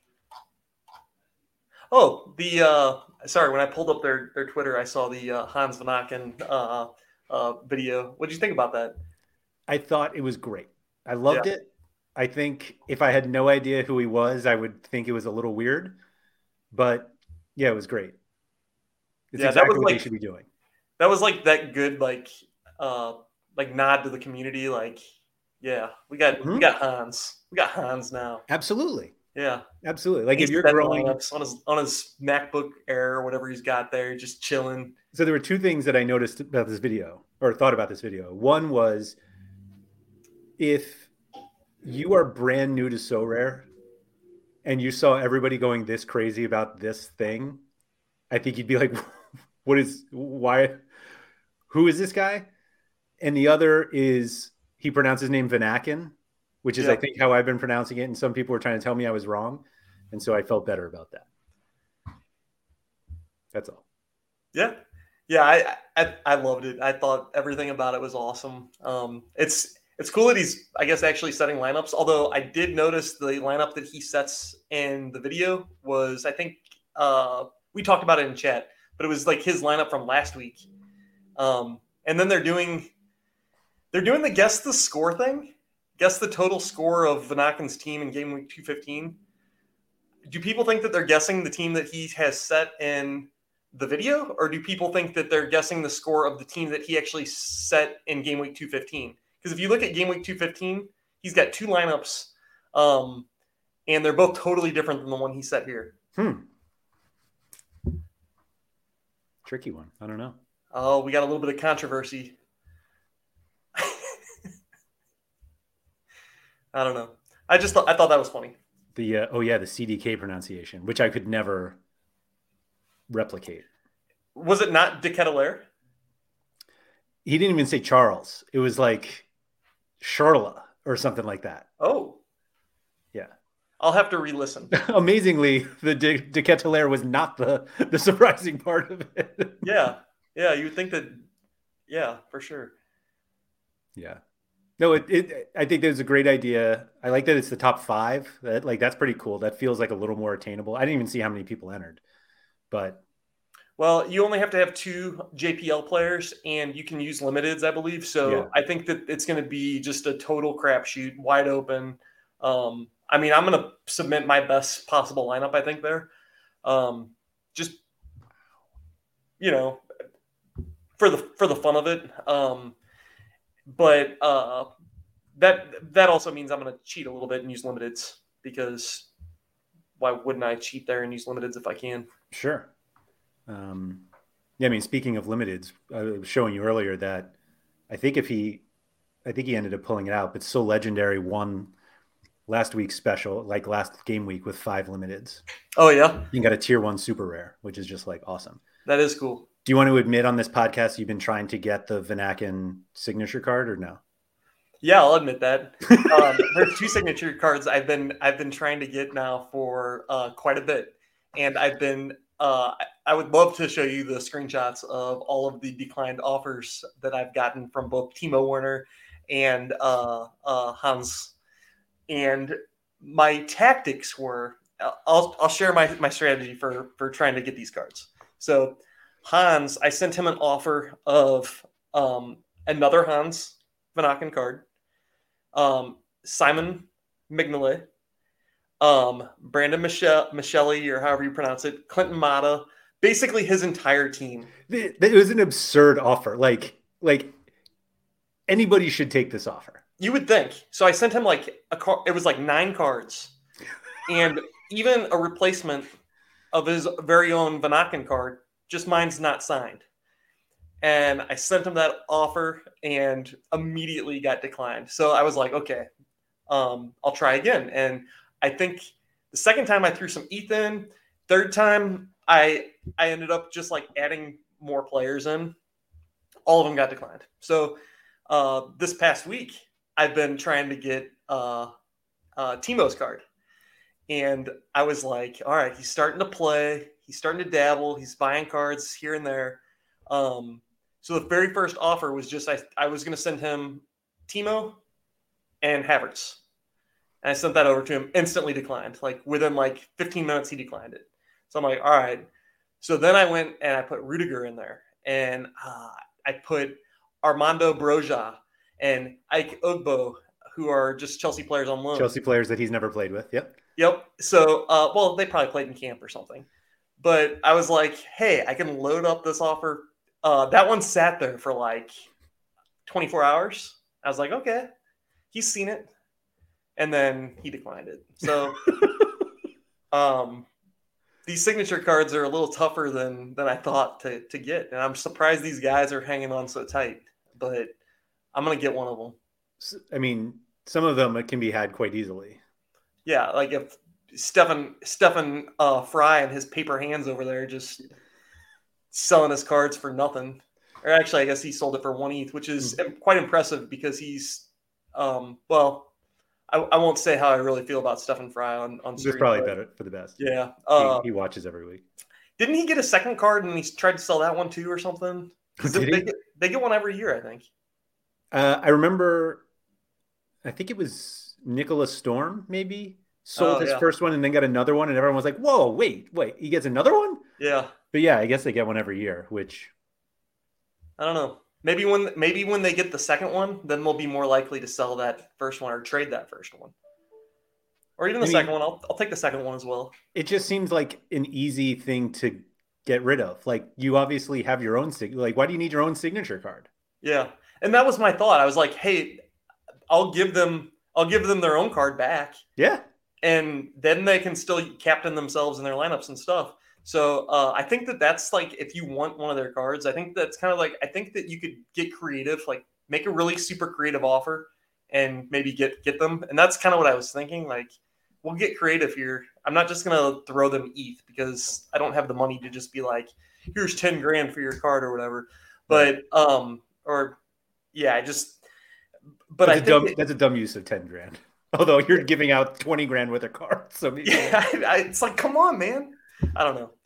Oh, sorry, when I pulled up their Twitter, I saw the Hans Van Aken video. What did you think about that? I thought it was great. I loved it. I think if I had no idea who he was, I would think it was a little weird. But yeah, it was great. It's exactly what they should be doing. That was like that good, like nod to the community. Like, yeah, we got Hans. We got Hans now. Absolutely. Yeah, absolutely. Like if you're growing on his MacBook Air or whatever he's got there, just chilling. So there were 2 things that I noticed about this video or thought about this video. One was if you are brand new to So Rare and you saw everybody going this crazy about this thing, I think you'd be like, who is this guy? And the other is he pronounced his name Van Aken, which is, I think, how I've been pronouncing it. And some people were trying to tell me I was wrong. And so I felt better about that. That's all. Yeah. Yeah. I loved it. I thought everything about it was awesome. It's cool that he's, I guess, actually setting lineups. Although I did notice the lineup that he sets in the video was, I think, we talked about it in chat, but it was like his lineup from last week. And then they're doing the guess the score thing. Guess the total score of Vanaken's team in game week 215. Do people think that they're guessing the team that he has set in the video, or do people think that they're guessing the score of the team that he actually set in game week 215? Because if you look at game week 215, he's got two lineups, and they're both totally different than the one he set here. Tricky one. I don't know. Oh, we got a little bit of controversy. I don't know. I thought that was funny. The CDK pronunciation, which I could never replicate. Was it not De Ketelaere? He didn't even say Charles. It was like Charla or something like that. Oh. Yeah. I'll have to re-listen. Amazingly, the De Ketelaere was not the surprising part of it. Yeah. Yeah, you would think that. Yeah, for sure. Yeah. No, I think that was a great idea. I like that it's the top 5. That's pretty cool. That feels like a little more attainable. I didn't even see how many people entered, but. Well, you only have to have 2 JPL players, and you can use limiteds, I believe. So yeah. I think that it's going to be just a total crapshoot, wide open. I'm going to submit my best possible lineup, I think, there. Just, for the fun of it. But that also means I'm going to cheat a little bit and use limiteds, because why wouldn't I cheat there and use limiteds if I can? Sure. Speaking of limiteds, I was showing you earlier that I think he ended up pulling it out, but So Legendary won last week's special, like last game week, with 5 limiteds. Oh yeah. You got a tier 1 super rare, which is just like awesome. That is cool. Do you want to admit on this podcast you've been trying to get the Vanaken signature card, or no? Yeah, I'll admit that. There's 2 signature cards I've been trying to get now for quite a bit, and I've been. I would love to show you the screenshots of all of the declined offers that I've gotten from both Timo Werner and Hans. And my tactics were, I'll share my strategy for trying to get these cards. So Hans, I sent him an offer of another Hans Vanaken card, Simon Mignolet, Brandon Michele, or however you pronounce it, Clinton Mata, basically his entire team. It was an absurd offer. Like anybody should take this offer. You would think. So I sent him it was like 9 cards, and even a replacement of his very own Vanaken card, just mine's not signed. And I sent him that offer and immediately got declined. So I was like, okay, I'll try again. And I think the second time I threw some ETH in, third time I ended up just adding more players in. All of them got declined. So this past week, I've been trying to get Timo's card. And I was like, all right, he's starting to play. He's starting to dabble. He's buying cards here and there. So the very first offer was just I was going to send him Timo and Havertz. And I sent that over to him, instantly declined. Within 15 minutes, he declined it. So I'm like, all right. So then I went and I put Rudiger in there. And I put Armando Broja and Ike Ogbo, who are just Chelsea players on loan. Chelsea players that he's never played with. Yep. So, they probably played in camp or something. But I was like, hey, I can load up this offer. That one sat there for 24 hours. I was like, okay, he's seen it. And then he declined it. So these signature cards are a little tougher than I thought to get. And I'm surprised these guys are hanging on so tight. But I'm going to get one of them. Some of them can be had quite easily. Yeah, if Stefan Fry and his paper hands over there just selling his cards for nothing. Or actually, I guess he sold it for 1 ETH, which is quite impressive because he's I won't say how I really feel about Stefan Fry on stream. It's probably better for the best. Yeah. He watches every week. Didn't he get a second card and he tried to sell that one too or something? They get one every year, I think. I remember, I think it was Nicholas Storm maybe sold his first one and then got another one, and everyone was like, whoa, wait, he gets another one? Yeah. But yeah, I guess they get one every year, which I don't know. Maybe when they get the second one, then they'll be more likely to sell that first one or trade that first one. Or even the second one. I'll take the second one as well. It just seems like an easy thing to get rid of. Like, you obviously have your own like, why do you need your own signature card? Yeah. And that was my thought. I was like, hey, I'll give them their own card back. Yeah. And then they can still captain themselves in their lineups and stuff. So I think that's like, if you want one of their cards, I think that's kind of like, I think that you could get creative, like make a really super creative offer and maybe get them. And that's kind of what I was thinking. Like, we'll get creative here. I'm not just going to throw them ETH because I don't have the money to just be like, here's 10 grand for your card or whatever. But, but that's a dumb use of 10 grand. Although you're giving out 20 grand worth of cards. So maybe it's like, come on, man. I don't know.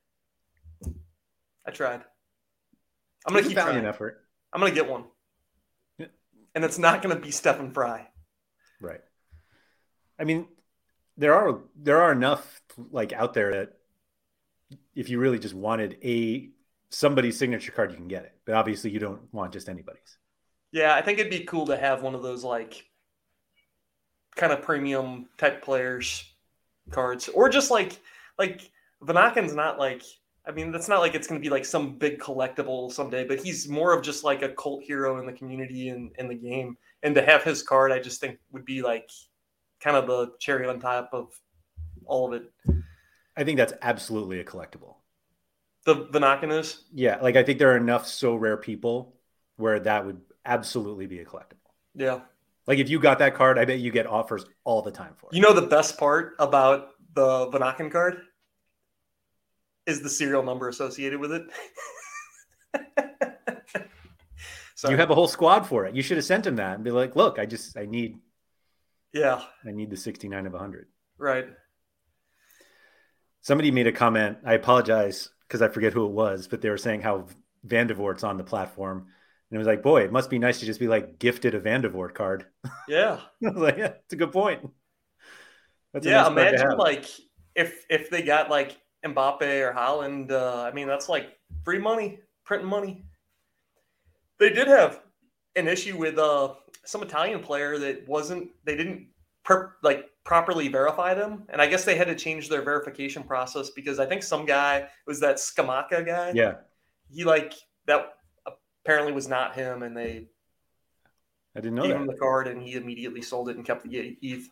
I tried. I'm going to keep trying. An effort. I'm going to get one. Yeah. And it's not going to be Stephen Fry. Right. I mean, there are enough like out there that if you really just wanted somebody's signature card, you can get it. But obviously you don't want just anybody's. Yeah, I think it'd be cool to have one of those like kind of premium type players cards, or just like Vanaken's not like, I mean, that's not like it's going to be like some big collectible someday, but he's more of just like a cult hero in the community and in the game. And to have his card, I just think would be like kind of the cherry on top of all of it. I think that's absolutely a collectible. The Vanaken is? Yeah, like I think there are enough so rare people where that would absolutely be a collectible. Yeah. Like if you got that card, I bet you get offers all the time for it. You know the best part about the Vanaken card is the serial number associated with it. You have a whole squad for it. You should have sent him that and be like, look, I need the 69 of 100. Right. Somebody made a comment. I apologize because I forget who it was, but they were saying how Vandevoort's on the platform. And it was like, boy, it must be nice to just be like gifted a Vandevoort card. Yeah. I was like, yeah, it's a good point. Imagine like if they got like Mbappe or Haaland, I mean, that's like free money, printing money. They did have an issue with some Italian player that they didn't properly verify them. And I guess they had to change their verification process because I think some guy was that Scamacca guy. Yeah. He like that apparently was not him. And I didn't know gave that. him the card and he immediately sold it and kept the ETH.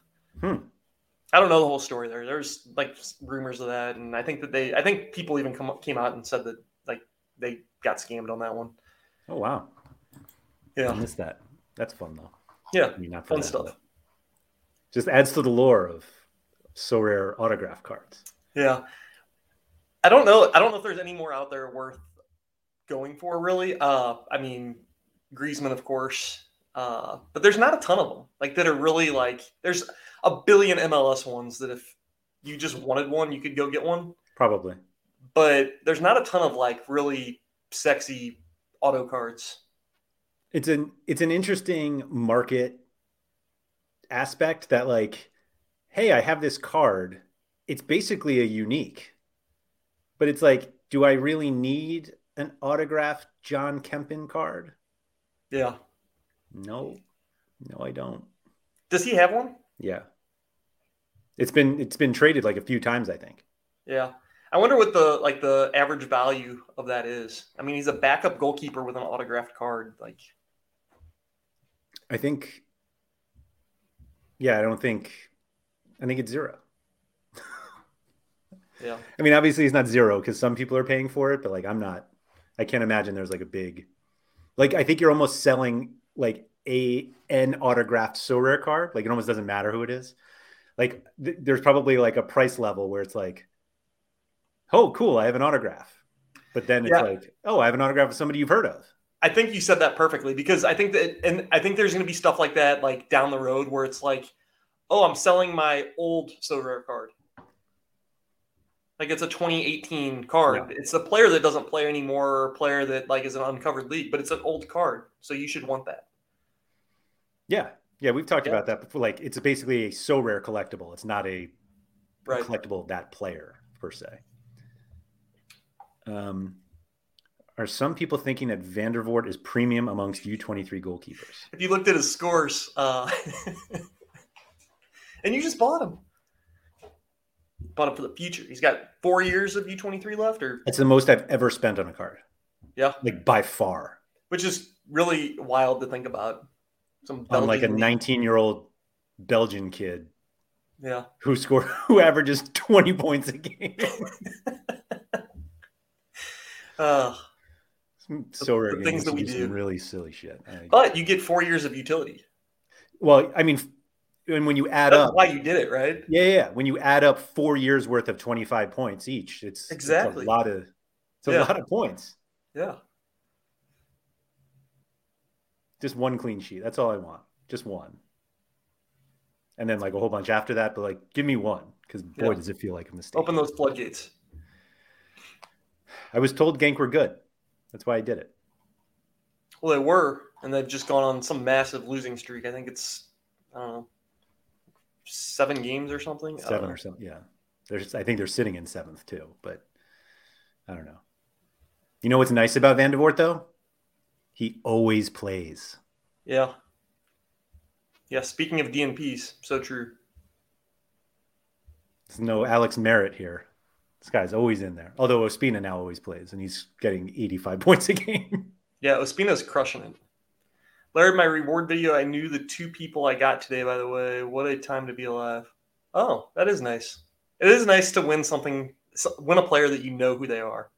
I don't know the whole story there. There's like rumors of that. And I think people even came out and said that like they got scammed on that one. Oh, wow. Yeah. I missed that. That's fun though. Yeah. I mean, not fun that, stuff. Just adds to the lore of so rare autograph cards. Yeah. I don't know if there's any more out there worth going for really. I mean, Griezmann, of course. But there's not a ton of them like that are really like, there's a billion MLS ones that if you just wanted one, you could go get one. Probably. But there's not a ton of like really sexy auto cards. It's an interesting market aspect that like, hey, I have this card. It's basically a unique, but it's like, do I really need an autographed John Kempin card? Yeah. No, I don't. Does he have one? Yeah. It's been traded like a few times, I think. Yeah. I wonder what the average value of that is. I mean, he's a backup goalkeeper with an autographed card. Like, I think I think it's zero. Yeah. I mean, obviously it's not zero because some people are paying for it, but like I can't imagine there's like a big, like, I think you're almost selling like an autographed so rare card. Like it almost doesn't matter who it is. Like there's probably like a price level where it's like, oh, cool, I have an autograph. But then it's like, oh, I have an autograph of somebody you've heard of. I think you said that perfectly because I think I think there's going to be stuff like that, like down the road where it's like, oh, I'm selling my old so rare card. Like it's a 2018 card. Yeah. It's a player that doesn't play anymore, or a player that like is an uncovered league, but it's an old card. So you should want that. Yeah. Yeah. We've talked about that before. Like it's basically a so rare collectible. It's not a collectible of that player per se. Are some people thinking that Vandervoort is premium amongst U23 goalkeepers? If you looked at his scores, and you just bought him. Bought him for the future. He's got 4 years of U23 left, or It's the most I've ever spent on a card. yeah, Like by far. which is really wild to think about. Some On like a Belgian- 19-year-old Belgian kid yeah. who averages 20 points a game. So rare the things that we do. some really silly shit. But you get 4 years of utility. Well, I mean, and when you add That's up, why you did it, right? yeah. When you add up 4 years worth of 25 points each, it's Exactly. a lot of points. Yeah. Just one clean sheet. That's all I want. Just one. And then like a whole bunch after that, but like give me one, because boy, does it feel like a mistake. Open those floodgates. I was told Genk were good. That's why I did it. Well, they were, and they've just gone on some massive losing streak. I think it's, I don't know, 7 games or something. 7 or something. Yeah. I think they're sitting in 7th too, but I don't know. You know what's nice about Vandervoort though? He always plays. Yeah. Yeah. Speaking of DNPs, so true. There's no Alex Merritt here. This guy's always in there. Although Ospina now always plays, and he's getting 85 points a game. Yeah, Ospina's crushing it. Larry, my reward video, I knew the 2 people I got today, by the way. What a time to be alive. Oh, that is nice. It is nice to win a player that you know who they are.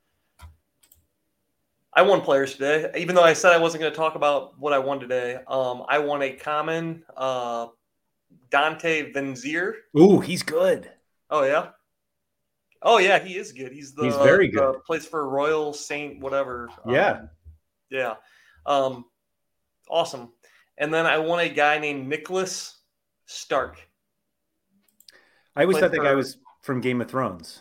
I won players today. Even though I said I wasn't going to talk about what I won today, I won a common Dante Venzier. Ooh, he's good. Oh, yeah? Oh, yeah, he is good. He's very good. Plays for Royal Saint whatever. Yeah. Yeah. Awesome. And then I won a guy named Nicholas Stark. I always thought that guy was from Game of Thrones.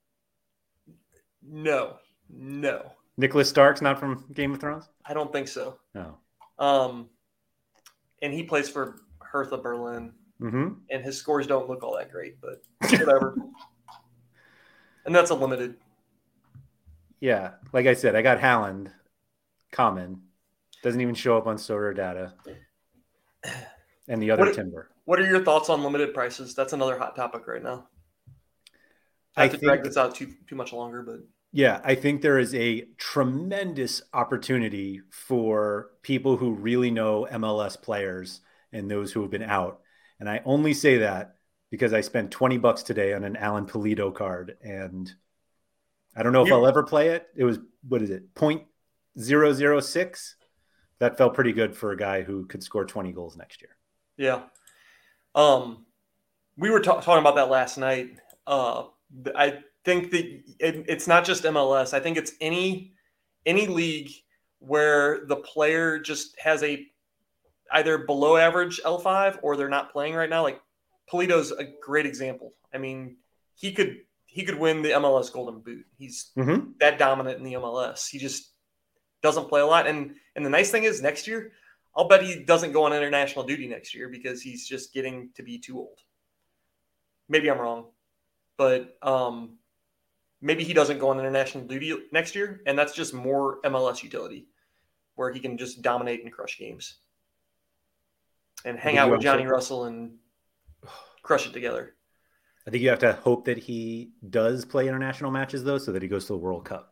No. Nicholas Stark's not from Game of Thrones? I don't think so. No. And he plays for Hertha Berlin. Mm-hmm. And his scores don't look all that great, but whatever. And that's a limited. Yeah. Like I said, I got Haaland common. Doesn't even show up on Sorare data. And the other Timber. What are your thoughts on limited prices? That's another hot topic right now. I have to drag this out too much longer, but yeah, I think there is a tremendous opportunity for people who really know MLS players and those who have been out. And I only say that because I spent $20 today on an Alan Pulido card, and I don't know if I'll ever play it. It was, what is it, 0.006? That felt pretty good for a guy who could score 20 goals next year. Yeah. We were talking about that last night. I think that it's not just MLS. I think it's any league where the player just has a either below average L5 or they're not playing right now. Like Pulido's a great example. I mean, he could win the MLS Golden Boot. He's that dominant in the MLS. He just doesn't play a lot. And the nice thing is next year, I'll bet he doesn't go on international duty next year because he's just getting to be too old. Maybe I'm wrong, but maybe he doesn't go on international duty next year, and that's just more MLS utility where he can just dominate and crush games and hang out with Johnny Russell and crush it together. I think you have to hope that he does play international matches, though, so that he goes to the World Cup.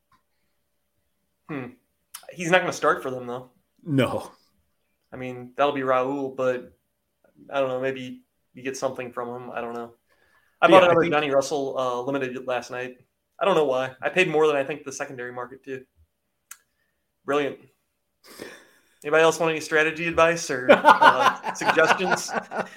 He's not going to start for them, though. No. I mean, that'll be Raul, but I don't know. Maybe you get something from him. I don't know. I bought another Johnny Russell limited last night. I don't know why. I paid more than I think the secondary market too. Brilliant. Anybody else want any strategy advice or suggestions?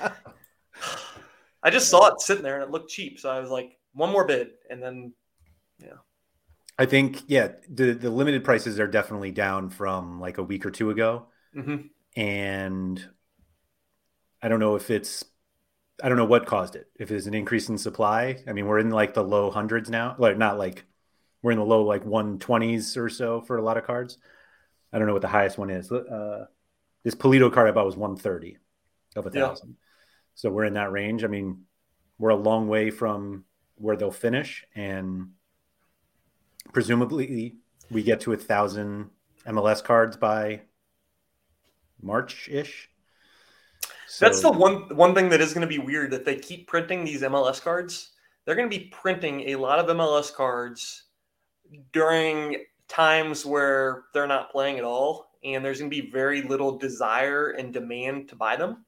I just saw it sitting there and it looked cheap, so I was like, one more bid, and then I think the limited prices are definitely down from like a week or two ago, and I don't know what caused it. If it's an increase in supply, I mean, we're in like the low hundreds now. Like not like we're in the low like 120s or so for a lot of cards. I don't know what the highest one is. This Pulido card I bought was 130 of 1,000. So we're in that range. I mean, we're a long way from where they'll finish, and presumably we get to 1,000 MLS cards by March-ish. So, that's the one thing that is going to be weird. If they keep printing these MLS cards, they're going to be printing a lot of MLS cards during times where they're not playing at all, and there's going to be very little desire and demand to buy them.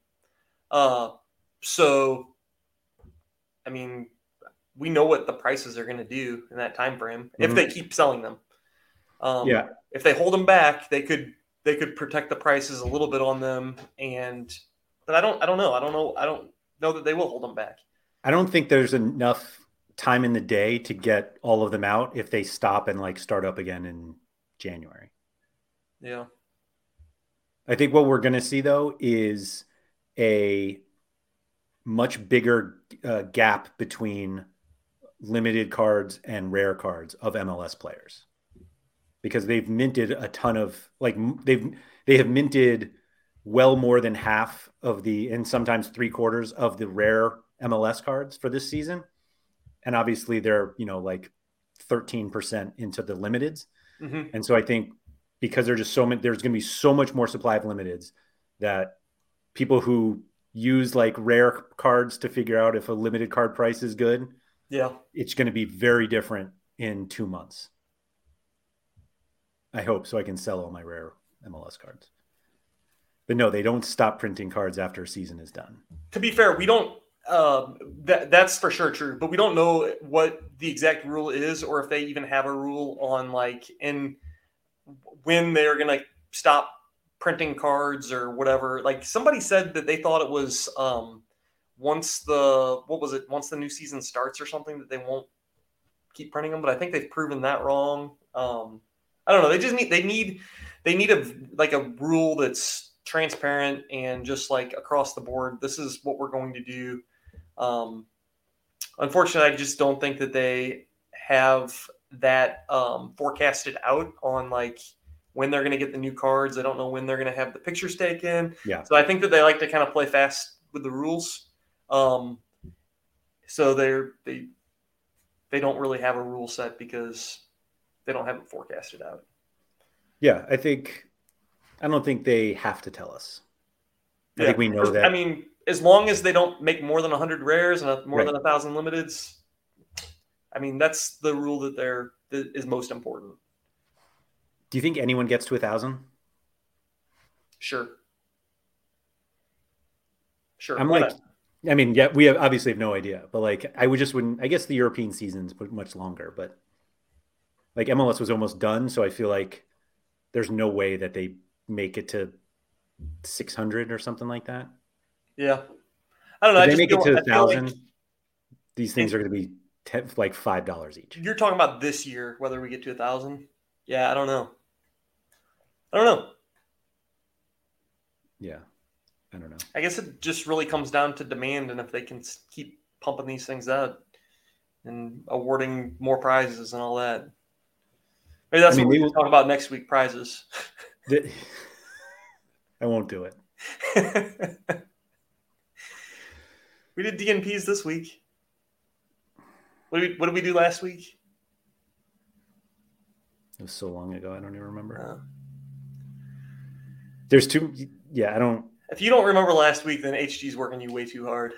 So, I mean, we know what the prices are going to do in that time frame if they keep selling them. If they hold them back, they could protect the prices a little bit on them, but I don't know. I don't know that they will hold them back. I don't think there's enough time in the day to get all of them out if they stop and like start up again in January. Yeah. I think what we're going to see though is a much bigger gap between limited cards and rare cards of MLS players, because they've minted a ton of they have minted well more than half of and sometimes 3/4 of the rare MLS cards for this season. And obviously they're, like 13% into the limiteds. Mm-hmm. And so I think because there's just there's going to be so much more supply of limiteds that people who use like rare cards to figure out if a limited card price is good. Yeah. It's going to be very different in 2 months. I hope, so I can sell all my rare MLS cards. But no, they don't stop printing cards after a season is done. To be fair, we don't, that's for sure true, but we don't know what the exact rule is, or if they even have a rule on when they're going to stop printing cards or whatever. Like somebody said that they thought it was once the new season starts or something, that they won't keep printing them, but I think they've proven that wrong. I don't know. They need a rule that's transparent and just like across the board. This is what we're going to do. Unfortunately, I just don't think that they have that forecasted out on like when they're going to get the new cards. I don't know when they're going to have the pictures taken. Yeah. So I think that they like to kind of play fast with the rules. So they don't really have a rule set because they don't have it forecasted out. Yeah, I don't think they have to tell us. I think we know that. I mean, as long as they don't make more than 100 rares and more than 1,000 limiteds, I mean, that's the rule that is most important. Do you think anyone gets to 1,000? Sure. We obviously have no idea, but like, I guess the European season's much longer, but like MLS was almost done. So I feel like there's no way that they make it to 600 or something like that. Yeah. I don't know. If they make it to 1,000, these things are going to be like $5 each. You're talking about this year, whether we get to 1,000. Yeah. I don't know. Yeah. I don't know. I guess it just really comes down to demand, and if they can keep pumping these things out and awarding more prizes and all that. Maybe that's what we will talk about next week, prizes. I won't do it. We did DNPs this week. What did we do last week? It was so long ago, I don't even remember. There's two. Yeah, I don't. If you don't remember last week, then HG's working you way too hard.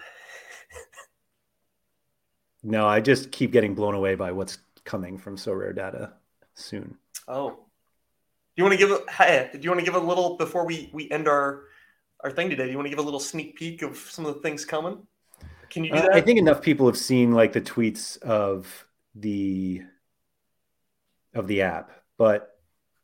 No, I just keep getting blown away by what's coming from So Rare Data soon. Oh, do you want to give a little before we end our thing today? Do you want to give a little sneak peek of some of the things coming? Can you do that? I think enough people have seen like the tweets of the app, but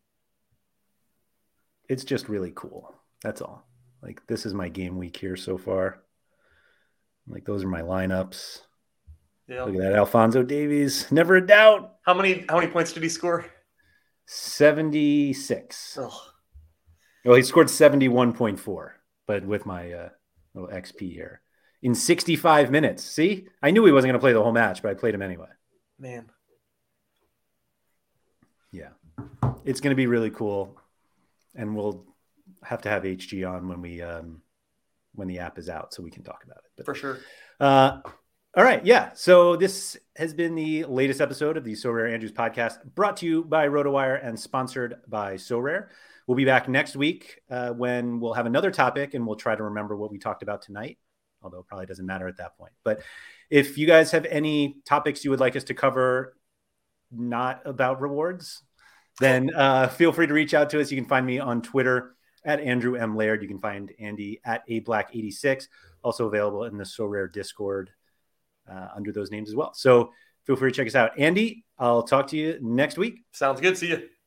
it's just really cool. That's all. Like, this is my game week here so far. Like, those are my lineups. Yeah. Look at that, Alphonso Davies, never a doubt. How many points did he score? 76. Ugh. Well, he scored 71.4, but with my little XP here in 65 minutes. See, I knew he wasn't going to play the whole match, but I played him anyway. Man. Yeah, it's going to be really cool, and we'll have to have HG on when the app is out so we can talk about it. But, for sure. All right. Yeah. So this has been the latest episode of the So Rare Andrews podcast, brought to you by RotoWire and sponsored by So Rare. We'll be back next week when we'll have another topic, and we'll try to remember what we talked about tonight, although it probably doesn't matter at that point. But if you guys have any topics you would like us to cover not about rewards, then feel free to reach out to us. You can find me on Twitter at Andrew M. Laird. You can find Andy at ABlack86, also available in the So Rare Discord under those names as well. So feel free to check us out. Andy, I'll talk to you next week. Sounds good. See you.